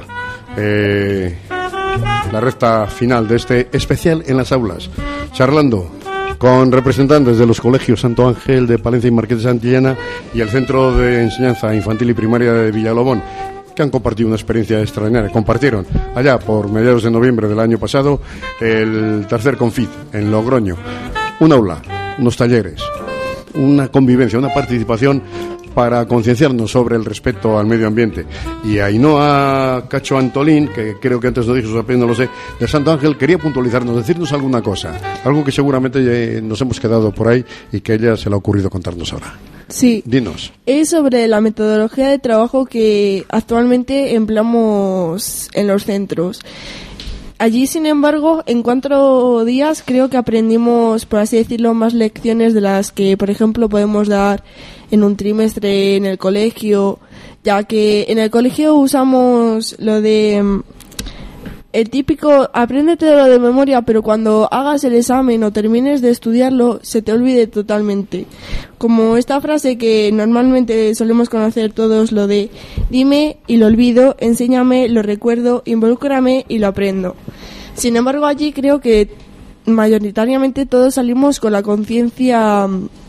A: la recta final de este especial en las aulas, charlando con representantes de los colegios Santo Ángel de Palencia y Marqués de Santillana y el Centro de Enseñanza Infantil y Primaria de Villalobón, que han compartido una experiencia extraordinaria. Compartieron allá por mediados de noviembre del año pasado el tercer Confit en Logroño, un aula, unos talleres, una convivencia, una participación para concienciarnos sobre el respeto al medio ambiente. Y Ainhoa Cacho Antolín, que creo que antes no dijo su apellido, no lo sé, de Santo Ángel, quería puntualizarnos, decirnos alguna cosa, algo que seguramente nos hemos quedado por ahí y que a ella se le ha ocurrido contarnos ahora.
B: Sí.
A: Dinos.
B: Es sobre la metodología de trabajo que actualmente empleamos en los centros. Allí, sin embargo, en 4 días creo que aprendimos, por así decirlo, más lecciones de las que, por ejemplo, podemos dar en un trimestre en el colegio, ya que en el colegio usamos lo de el típico apréndetelo de memoria, pero cuando hagas el examen o termines de estudiarlo se te olvide totalmente. Como esta frase que normalmente solemos conocer todos, lo de dime y lo olvido, enséñame, lo recuerdo, involúcrame y lo aprendo. Sin embargo, allí creo que mayoritariamente todos salimos con la conciencia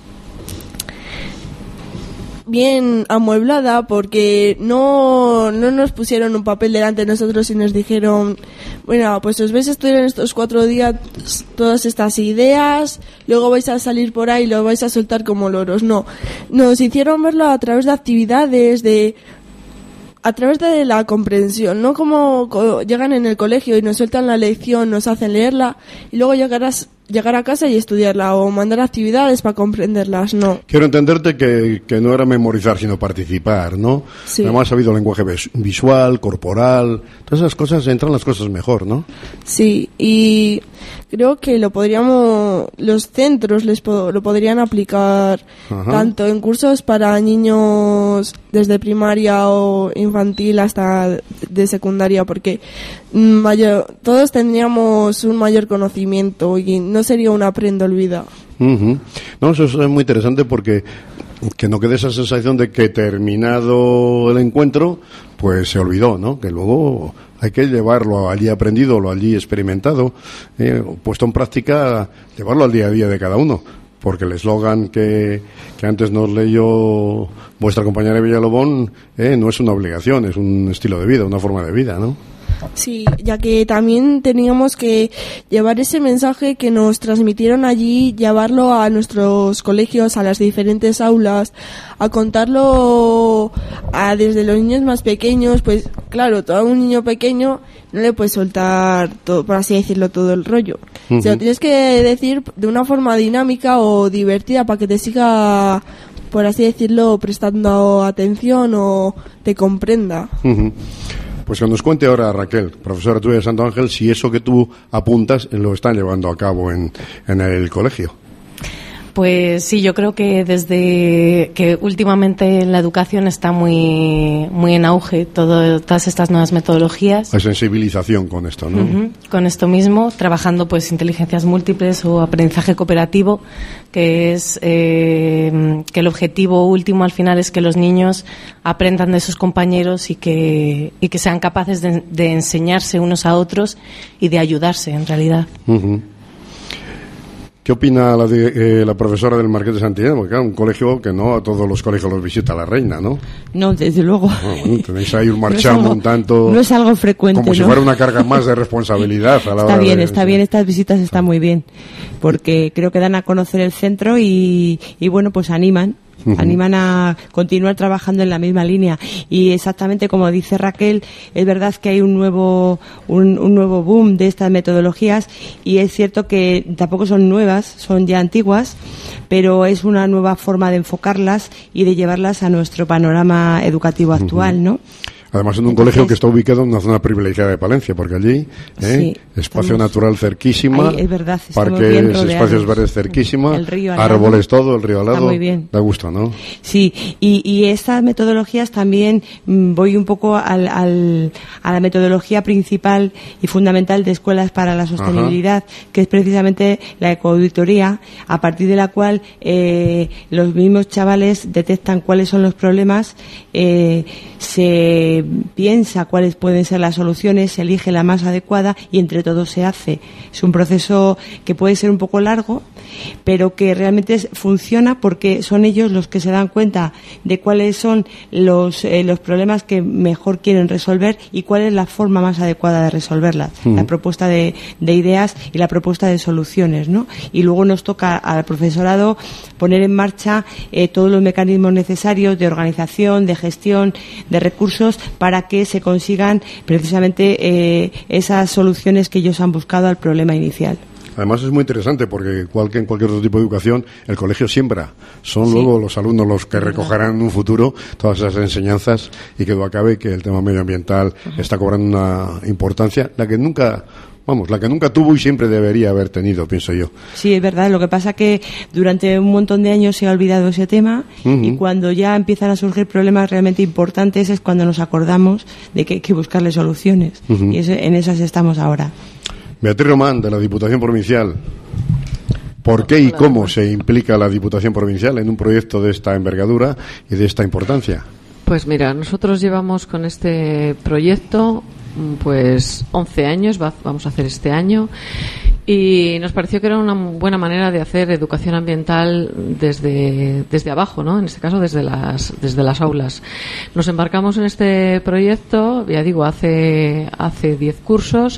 B: bien amueblada, porque no nos pusieron un papel delante de nosotros y nos dijeron, bueno, pues os vais a estudiar en estos 4 días todas estas ideas, luego vais a salir por ahí y lo vais a soltar como loros. No, nos hicieron verlo a través de actividades, a través de la comprensión, no como llegan en el colegio y nos sueltan la lección, nos hacen leerla y luego llegar a casa y estudiarla o mandar actividades para comprenderlas, no.
A: Quiero entenderte que no era memorizar, sino participar, ¿no?
B: Sí.
A: Además ha habido lenguaje visual, corporal, todas esas cosas, entran las cosas mejor, ¿no?
B: Sí, y creo que los centros lo podrían aplicar. Ajá. Tanto en cursos para niños desde primaria o infantil hasta de secundaria, porque todos tendríamos un mayor conocimiento y no sería un aprendo olvida.
A: Uh-huh. No, eso es muy interesante porque que no quede esa sensación de que terminado el encuentro pues se olvidó, ¿no? Que luego hay que llevarlo allí aprendido, lo allí experimentado, puesto en práctica, llevarlo al día a día de cada uno, porque el eslogan que antes nos leyó vuestra compañera Villalobón no es una obligación, es un estilo de vida, una forma de vida, ¿no?
B: Sí, ya que también teníamos que llevar ese mensaje que nos transmitieron allí, llevarlo a nuestros colegios, a las diferentes aulas, a contarlo desde los niños más pequeños. Pues claro, todo un niño pequeño no le puedes soltar todo, por así decirlo, todo el rollo. Uh-huh. Se lo tienes que decir de una forma dinámica o divertida para que te siga, por así decirlo, prestando atención o te comprenda.
A: Uh-huh. Pues que nos cuente ahora Raquel, profesora tuya de Santo Ángel, si eso que tú apuntas lo están llevando a cabo en el colegio.
J: Pues sí, yo creo que desde que últimamente la educación está muy en auge, todas estas nuevas metodologías.
A: Hay sensibilización con esto, ¿no?
J: Con esto mismo, trabajando pues inteligencias múltiples o aprendizaje cooperativo, que es que el objetivo último al final es que los niños aprendan de sus compañeros y que sean capaces de enseñarse unos a otros y de ayudarse en realidad.
A: ¿Qué opina la profesora del Marqués de Santillana? Porque claro, un colegio que no a todos los colegios los visita la reina, ¿no?
M: No, desde luego.
A: Bueno, tenéis ahí un marchamo un tanto...
M: No es algo frecuente,
A: como si fuera una carga más de responsabilidad a la hora de...
M: Está bien, estas visitas están muy bien, porque creo que dan a conocer el centro y bueno, pues animan a continuar trabajando en la misma línea. Y exactamente como dice Raquel, es verdad que hay un nuevo boom de estas metodologías, y es cierto que tampoco son nuevas, son ya antiguas, pero es una nueva forma de enfocarlas y de llevarlas a nuestro panorama educativo actual, ¿no?
A: Además, en un colegio que está ubicado en una zona privilegiada de Palencia, porque allí, espacio natural cerquísima,
M: ahí, es verdad,
A: parques, espacios verdes cerquísima, árboles todo, el río al lado.
M: Está muy bien.
A: Da gusto, ¿no?
M: Sí, y estas metodologías también voy un poco a la metodología principal y fundamental de Escuelas para la Sostenibilidad, que es precisamente la ecoauditoría, a partir de la cual los mismos chavales detectan cuáles son los problemas, se piensa cuáles pueden ser las soluciones, se elige la más adecuada y entre todos se hace. Es un proceso que puede ser un poco largo, pero que realmente funciona porque son ellos los que se dan cuenta de cuáles son los problemas que mejor quieren resolver y cuál es la forma más adecuada de resolverlas. La propuesta de ideas y la propuesta de soluciones, ¿no? Y luego nos toca al profesorado poner en marcha todos los mecanismos necesarios de organización, de gestión, de recursos para que se consigan precisamente esas soluciones que ellos han buscado al problema inicial.
A: Además es muy interesante porque en cualquier otro tipo de educación el colegio siembra. Son luego los alumnos los que recogerán en un futuro todas esas enseñanzas, y que duda cabe que el tema medioambiental está cobrando una importancia, la que nunca tuvo y siempre debería haber tenido, pienso yo.
M: Sí, es verdad. Lo que pasa que durante un montón de años se ha olvidado ese tema, y cuando ya empiezan a surgir problemas realmente importantes es cuando nos acordamos de que hay que buscarle soluciones. Y en esas estamos ahora.
A: Beatriz Román, de la Diputación Provincial. ¿Por qué y cómo se implica la Diputación Provincial en un proyecto de esta envergadura y de esta importancia?
H: Pues mira, nosotros llevamos con este proyecto pues 11 años, vamos a hacer este año, y nos pareció que era una buena manera de hacer educación ambiental desde abajo, ¿no? En este caso desde las aulas. Nos embarcamos en este proyecto, ya digo, hace 10 cursos,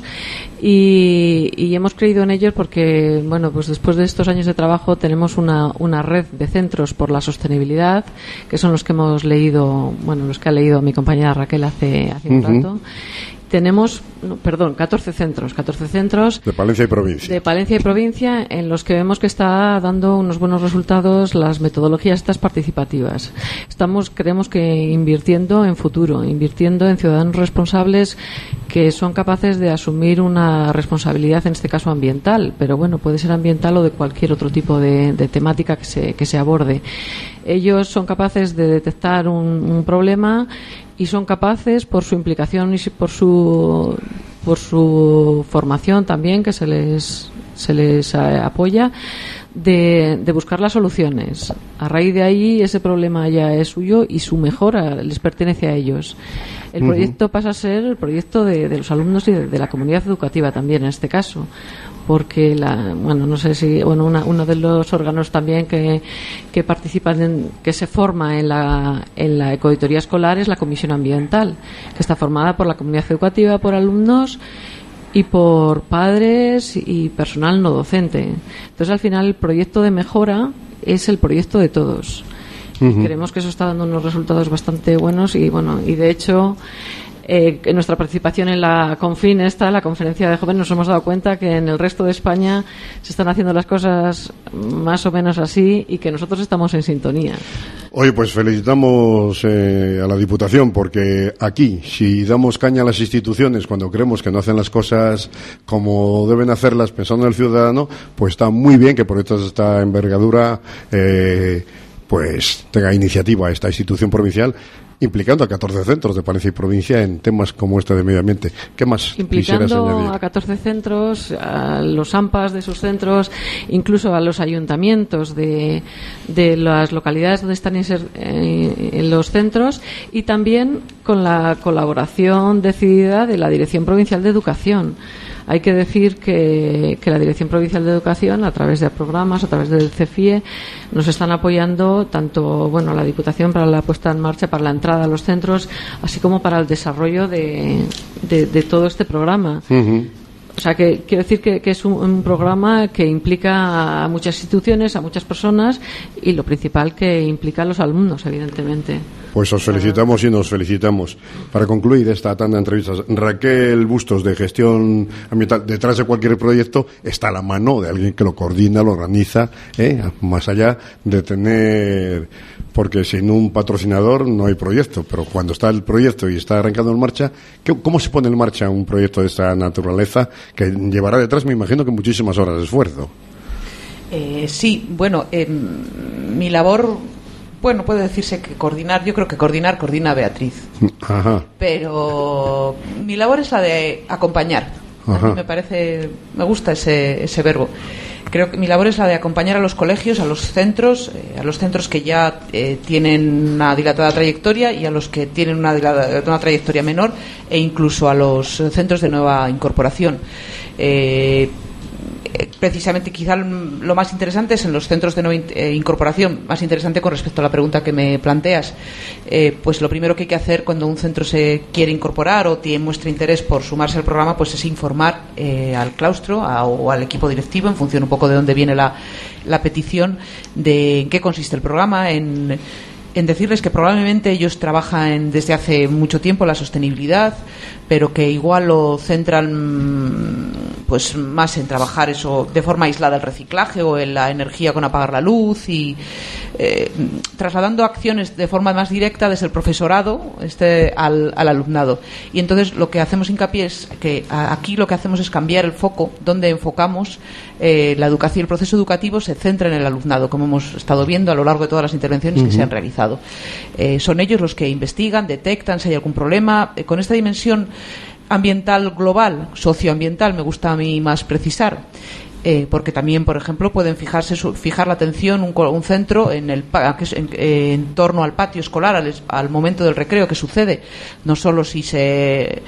H: y hemos creído en ellos porque, bueno, pues después de estos años de trabajo tenemos una red de centros por la sostenibilidad, que son los que hemos leído, los que ha leído mi compañera Raquel hace un rato. Tenemos, 14 centros de
A: Palencia y provincia.
H: De Palencia y provincia, en los que vemos que está dando unos buenos resultados las metodologías estas participativas. Creemos que invirtiendo en futuro, invirtiendo en ciudadanos responsables que son capaces de asumir una responsabilidad, en este caso ambiental, pero bueno, puede ser ambiental o de cualquier otro tipo de temática que se aborde. Ellos son capaces de detectar un problema, y son capaces, por su implicación y por su formación también, que se les apoya, de buscar las soluciones. A raíz de ahí, ese problema ya es suyo y su mejora les pertenece a ellos. El proyecto pasa a ser el proyecto de los alumnos y de la comunidad educativa también, en este caso, porque uno de los órganos también que participan que se forma en la ecoauditoría escolar es la Comisión Ambiental, que está formada por la comunidad educativa, por alumnos y por padres y personal no docente. Entonces, al final, el proyecto de mejora es el proyecto de todos. Creemos que eso está dando unos resultados bastante buenos, y de hecho, en nuestra participación en la Confin, la conferencia de jóvenes, nos hemos dado cuenta que en el resto de España se están haciendo las cosas más o menos así, y que nosotros estamos en sintonía.
A: Oye, pues felicitamos a la Diputación, porque aquí, si damos caña a las instituciones cuando creemos que no hacen las cosas como deben hacerlas pensando en el ciudadano, pues está muy bien que proyectos de esta envergadura pues tenga iniciativa esta institución provincial, implicando a 14 centros de Palencia y provincia en temas como este de medio ambiente. ¿Qué más quisieras añadir?
H: Implicando a 14 centros, a los AMPAs de sus centros, incluso a los ayuntamientos de las localidades donde están en los centros, y también con la colaboración decidida de la Dirección Provincial de Educación. Hay que decir que la Dirección Provincial de Educación, a través de programas, a través del CEFIE, nos están apoyando tanto la Diputación para la puesta en marcha, para la entrada a los centros, así como para el desarrollo de todo este programa. Uh-huh. O sea, que quiero decir que es un programa que implica a muchas instituciones, a muchas personas, y lo principal, que implica a los alumnos, evidentemente.
A: Pues os felicitamos y nos felicitamos. Para concluir esta tanda de entrevistas, Raquel Bustos, de Gestión Ambiental, detrás de cualquier proyecto está la mano de alguien que lo coordina, lo organiza, más allá de tener, porque sin un patrocinador no hay proyecto, pero cuando está el proyecto y está arrancando en marcha, ¿cómo se pone en marcha un proyecto de esta naturaleza que llevará detrás, me imagino, que muchísimas horas de esfuerzo?
I: Sí, mi labor, puede decirse que coordinar, yo creo que coordina Beatriz. Ajá. Pero mi labor es la de acompañar. Ajá. A mí me gusta ese verbo. Creo que mi labor es la de acompañar a los colegios, a los centros que ya tienen una dilatada trayectoria, y a los que tienen una trayectoria menor, e incluso a los centros de nueva incorporación. Precisamente, quizá lo más interesante es en los centros de nueva incorporación, más interesante con respecto a la pregunta que me planteas. Pues lo primero que hay que hacer cuando un centro se quiere incorporar o muestra interés por sumarse al programa, pues es informar al claustro o al equipo directivo, en función un poco de dónde viene la petición, de en qué consiste el programa, en decirles que probablemente ellos trabajan desde hace mucho tiempo la sostenibilidad, pero que igual lo centran pues más en trabajar eso de forma aislada, el reciclaje o en la energía con apagar la luz, y trasladando acciones de forma más directa desde el profesorado al alumnado. Y entonces lo que hacemos hincapié es que aquí lo que hacemos es cambiar el foco, donde enfocamos la educación. El proceso educativo se centra en el alumnado, como hemos estado viendo a lo largo de todas las intervenciones que se han realizado. Son ellos los que investigan, detectan si hay algún problema. Con esta dimensión ambiental global, socioambiental, me gusta a mí más precisar, porque también, por ejemplo, pueden fijar la atención un centro en torno al patio escolar, al momento del recreo, que sucede no solo si se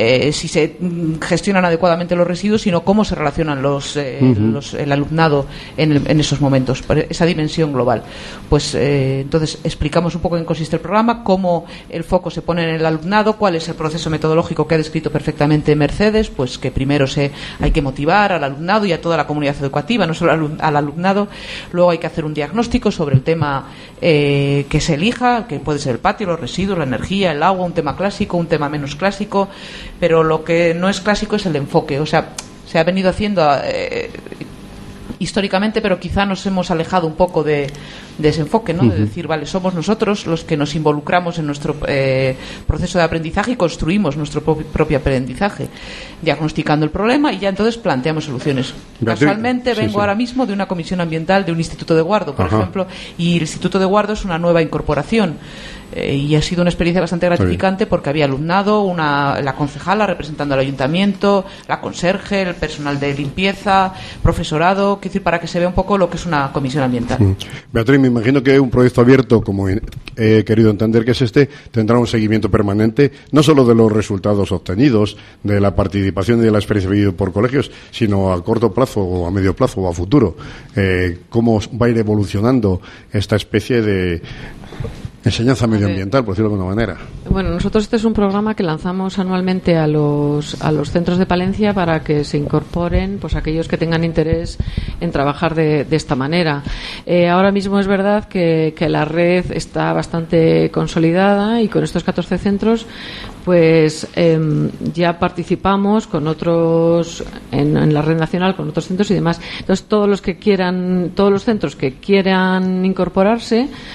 I: gestionan adecuadamente los residuos, sino cómo se relacionan el alumnado en esos momentos, esa dimensión global. Pues entonces explicamos un poco en qué consiste el programa, cómo el foco se pone en el alumnado, cuál es el proceso metodológico que ha descrito perfectamente Mercedes, pues que primero hay que motivar al alumnado y a toda la comunidad educativa, no solo al alumnado. Luego hay que hacer un diagnóstico sobre el tema que se elija, que puede ser el patio, los residuos, la energía, el agua, un tema clásico, un tema menos clásico, pero lo que no es clásico es el enfoque. O sea, se ha venido haciendo históricamente, pero quizá nos hemos alejado un poco de ese enfoque, ¿no? De decir, vale, somos nosotros los que nos involucramos en nuestro proceso de aprendizaje y construimos nuestro propio aprendizaje, diagnosticando el problema, y ya entonces planteamos soluciones. Casualmente vengo ahora mismo de una comisión ambiental de un instituto de Guardo, por ejemplo, y el instituto de Guardo es una nueva incorporación. Y ha sido una experiencia bastante gratificante, porque había alumnado, la concejala representando al ayuntamiento, la conserje, el personal de limpieza, profesorado, quiero decir, para que se vea un poco lo que es una comisión ambiental.
A: Beatriz, me imagino que un proyecto abierto, como he querido entender que es tendrá un seguimiento permanente, no solo de los resultados obtenidos, de la participación y de la experiencia vivida por colegios, sino a corto plazo o a medio plazo o a futuro. ¿Cómo va a ir evolucionando esta especie de enseñanza medioambiental, por decirlo de alguna manera?
H: Bueno, nosotros este es un programa que lanzamos anualmente a los centros de Palencia, para que se incorporen pues aquellos que tengan interés en trabajar de esta manera. Ahora mismo es verdad que la red está bastante consolidada, y con estos 14 centros pues ya participamos con otros en la red nacional, con otros centros y demás. Entonces todos los centros que quieran incorporarse,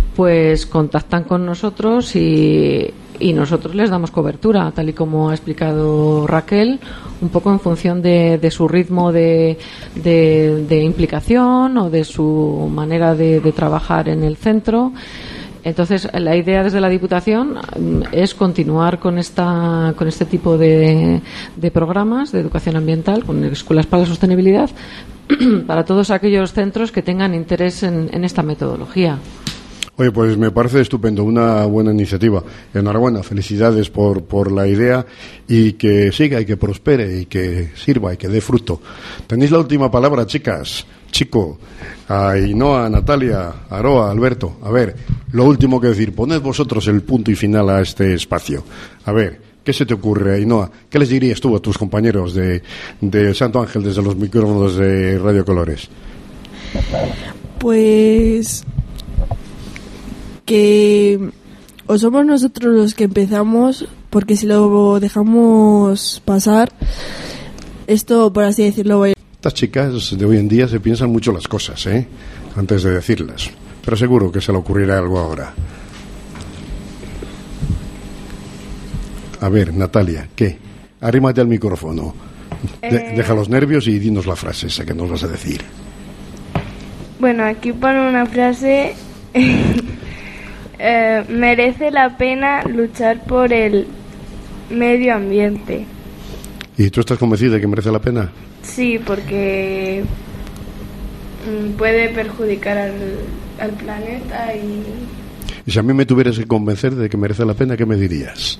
H: pues contactan con nosotros y nosotros les damos cobertura, tal y como ha explicado Raquel, un poco en función de su ritmo de implicación o de su manera de trabajar en el centro. Entonces, la idea desde la Diputación es continuar con este tipo de programas de educación ambiental, con escuelas para la sostenibilidad, para todos aquellos centros que tengan interés en esta metodología.
A: Oye, pues me parece estupendo, una buena iniciativa. Enhorabuena, felicidades por la idea y que siga y que prospere y que sirva y que dé fruto. Tenéis la última palabra, chicas, chico, Ainhoa, Natalia, Aroa, Alberto. A ver, lo último que decir, poned vosotros el punto y final a este espacio. A ver, ¿qué se te ocurre, Ainhoa? ¿Qué les dirías tú a tus compañeros de Santo Ángel desde los micrófonos de Radio Colores?
B: Pues que o somos nosotros los que empezamos, porque si lo dejamos pasar, esto, por así decirlo,
A: Estas chicas de hoy en día se piensan mucho las cosas, antes de decirlas, pero seguro que se le ocurrirá algo ahora. A ver, Natalia, ¿qué? Arrímate al micrófono. Deja los nervios y dinos la frase esa que nos vas a decir.
D: Bueno, aquí pone una frase... merece la pena luchar por el medio ambiente.
A: ¿Y tú estás convencida de que merece la pena?
D: Sí, porque puede perjudicar al planeta
A: y si a mí me tuvieras que convencer de que merece la pena, ¿qué me dirías?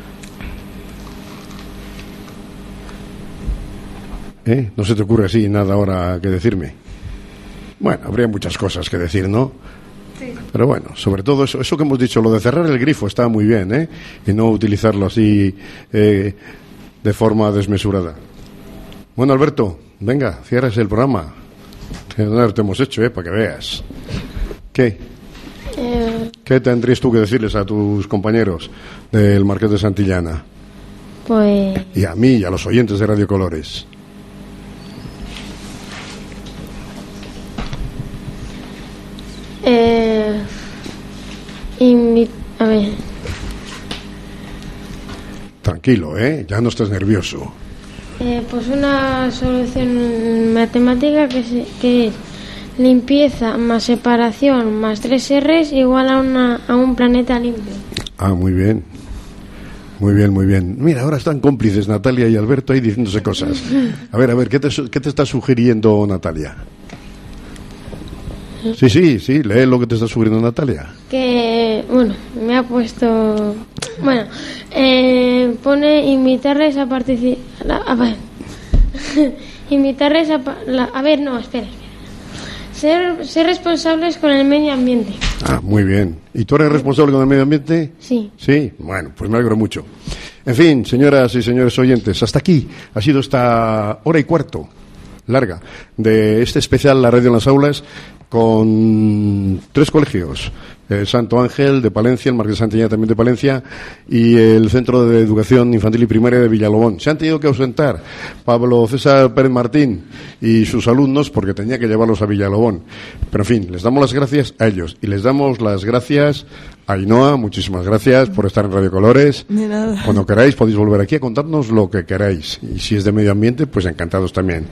A: ¿No se te ocurre así nada ahora que decirme? Bueno, habría muchas cosas que decir, ¿no? Sí. Pero bueno, sobre todo eso que hemos dicho, lo de cerrar el grifo está muy bien, y no utilizarlo así de forma desmesurada. Bueno, Alberto, venga, cierras el programa. Qué honor te hemos hecho, para que veas. ¿Qué? ¿Qué tendrías tú que decirles a tus compañeros del Marqués de Santillana?
E: Pues...
A: Y a mí y a los oyentes de Radio Colores.
E: A ver.
A: Tranquilo, ya no estés nervioso.
E: Pues una solución matemática que es limpieza más separación más 3 R's igual a un planeta limpio.
A: Ah, muy bien. Muy bien, muy bien. Mira, ahora están cómplices Natalia y Alberto ahí diciéndose cosas. A ver, ¿qué te está sugiriendo Natalia? Sí, lee lo que te está sugiriendo Natalia.
E: Que, me ha puesto... pone invitarles a participar... invitarles a ver, no, espera. Ser responsables con el medio ambiente.
A: Ah, muy bien. ¿Y tú eres responsable con el medio ambiente?
E: Sí.
A: Sí, bueno, pues me alegro mucho. En fin, señoras y señores oyentes, hasta aquí ha sido esta hora y cuarto larga de este especial La Radio en las Aulas con 3 colegios, el Santo Ángel de Palencia, el Marqués de Santillana también de Palencia y el Centro de Educación Infantil y Primaria de Villalobón. Se han tenido que ausentar Pablo César Pérez Martín y sus alumnos porque tenía que llevarlos a Villalobón. Pero en fin, les damos las gracias a ellos y les damos las gracias a Ainhoa, muchísimas gracias por estar en Radio Colores.
B: De nada.
A: Cuando queráis podéis volver aquí a contarnos lo que queráis y si es de medio ambiente, pues encantados también.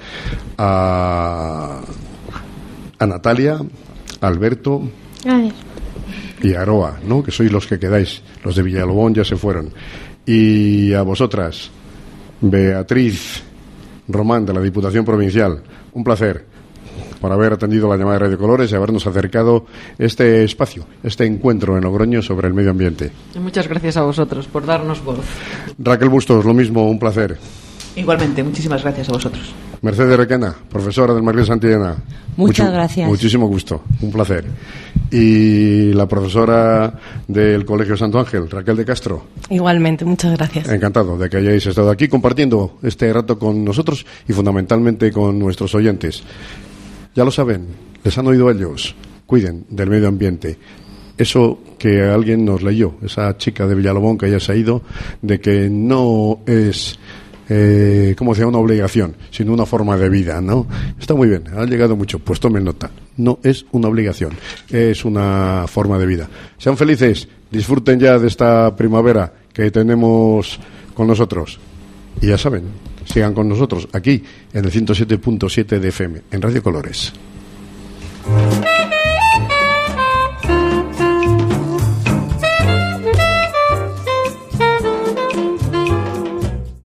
A: A Natalia, a Alberto y a Aroa, ¿no? Que sois los que quedáis. Los de Villalobón ya se fueron. Y a vosotras, Beatriz Román, de la Diputación Provincial, un placer por haber atendido la llamada de Radio Colores y habernos acercado este espacio, este encuentro en Logroño sobre el medio ambiente.
H: Muchas gracias a vosotros por darnos voz.
A: Raquel Bustos, lo mismo, un placer.
I: Igualmente, muchísimas gracias a vosotros.
A: Mercedes Requena, profesora del Marqués de Santillana.
M: Muchas gracias.
A: Muchísimo gusto, un placer. Y la profesora del Colegio Santo Ángel, Raquel de Castro.
J: Igualmente, muchas gracias.
A: Encantado de que hayáis estado aquí compartiendo este rato con nosotros y fundamentalmente con nuestros oyentes. Ya lo saben, les han oído ellos, cuiden del medio ambiente. Eso que alguien nos leyó, esa chica de Villalobón que ya se ha ido, de que no es como decía, una obligación, sino una forma de vida, ¿no? Está muy bien, ha llegado mucho, pues tomen nota. No es una obligación, es una forma de vida. Sean felices, disfruten ya de esta primavera que tenemos con nosotros. Y ya saben, sigan con nosotros aquí en el 107.7 de FM, en Radio Colores.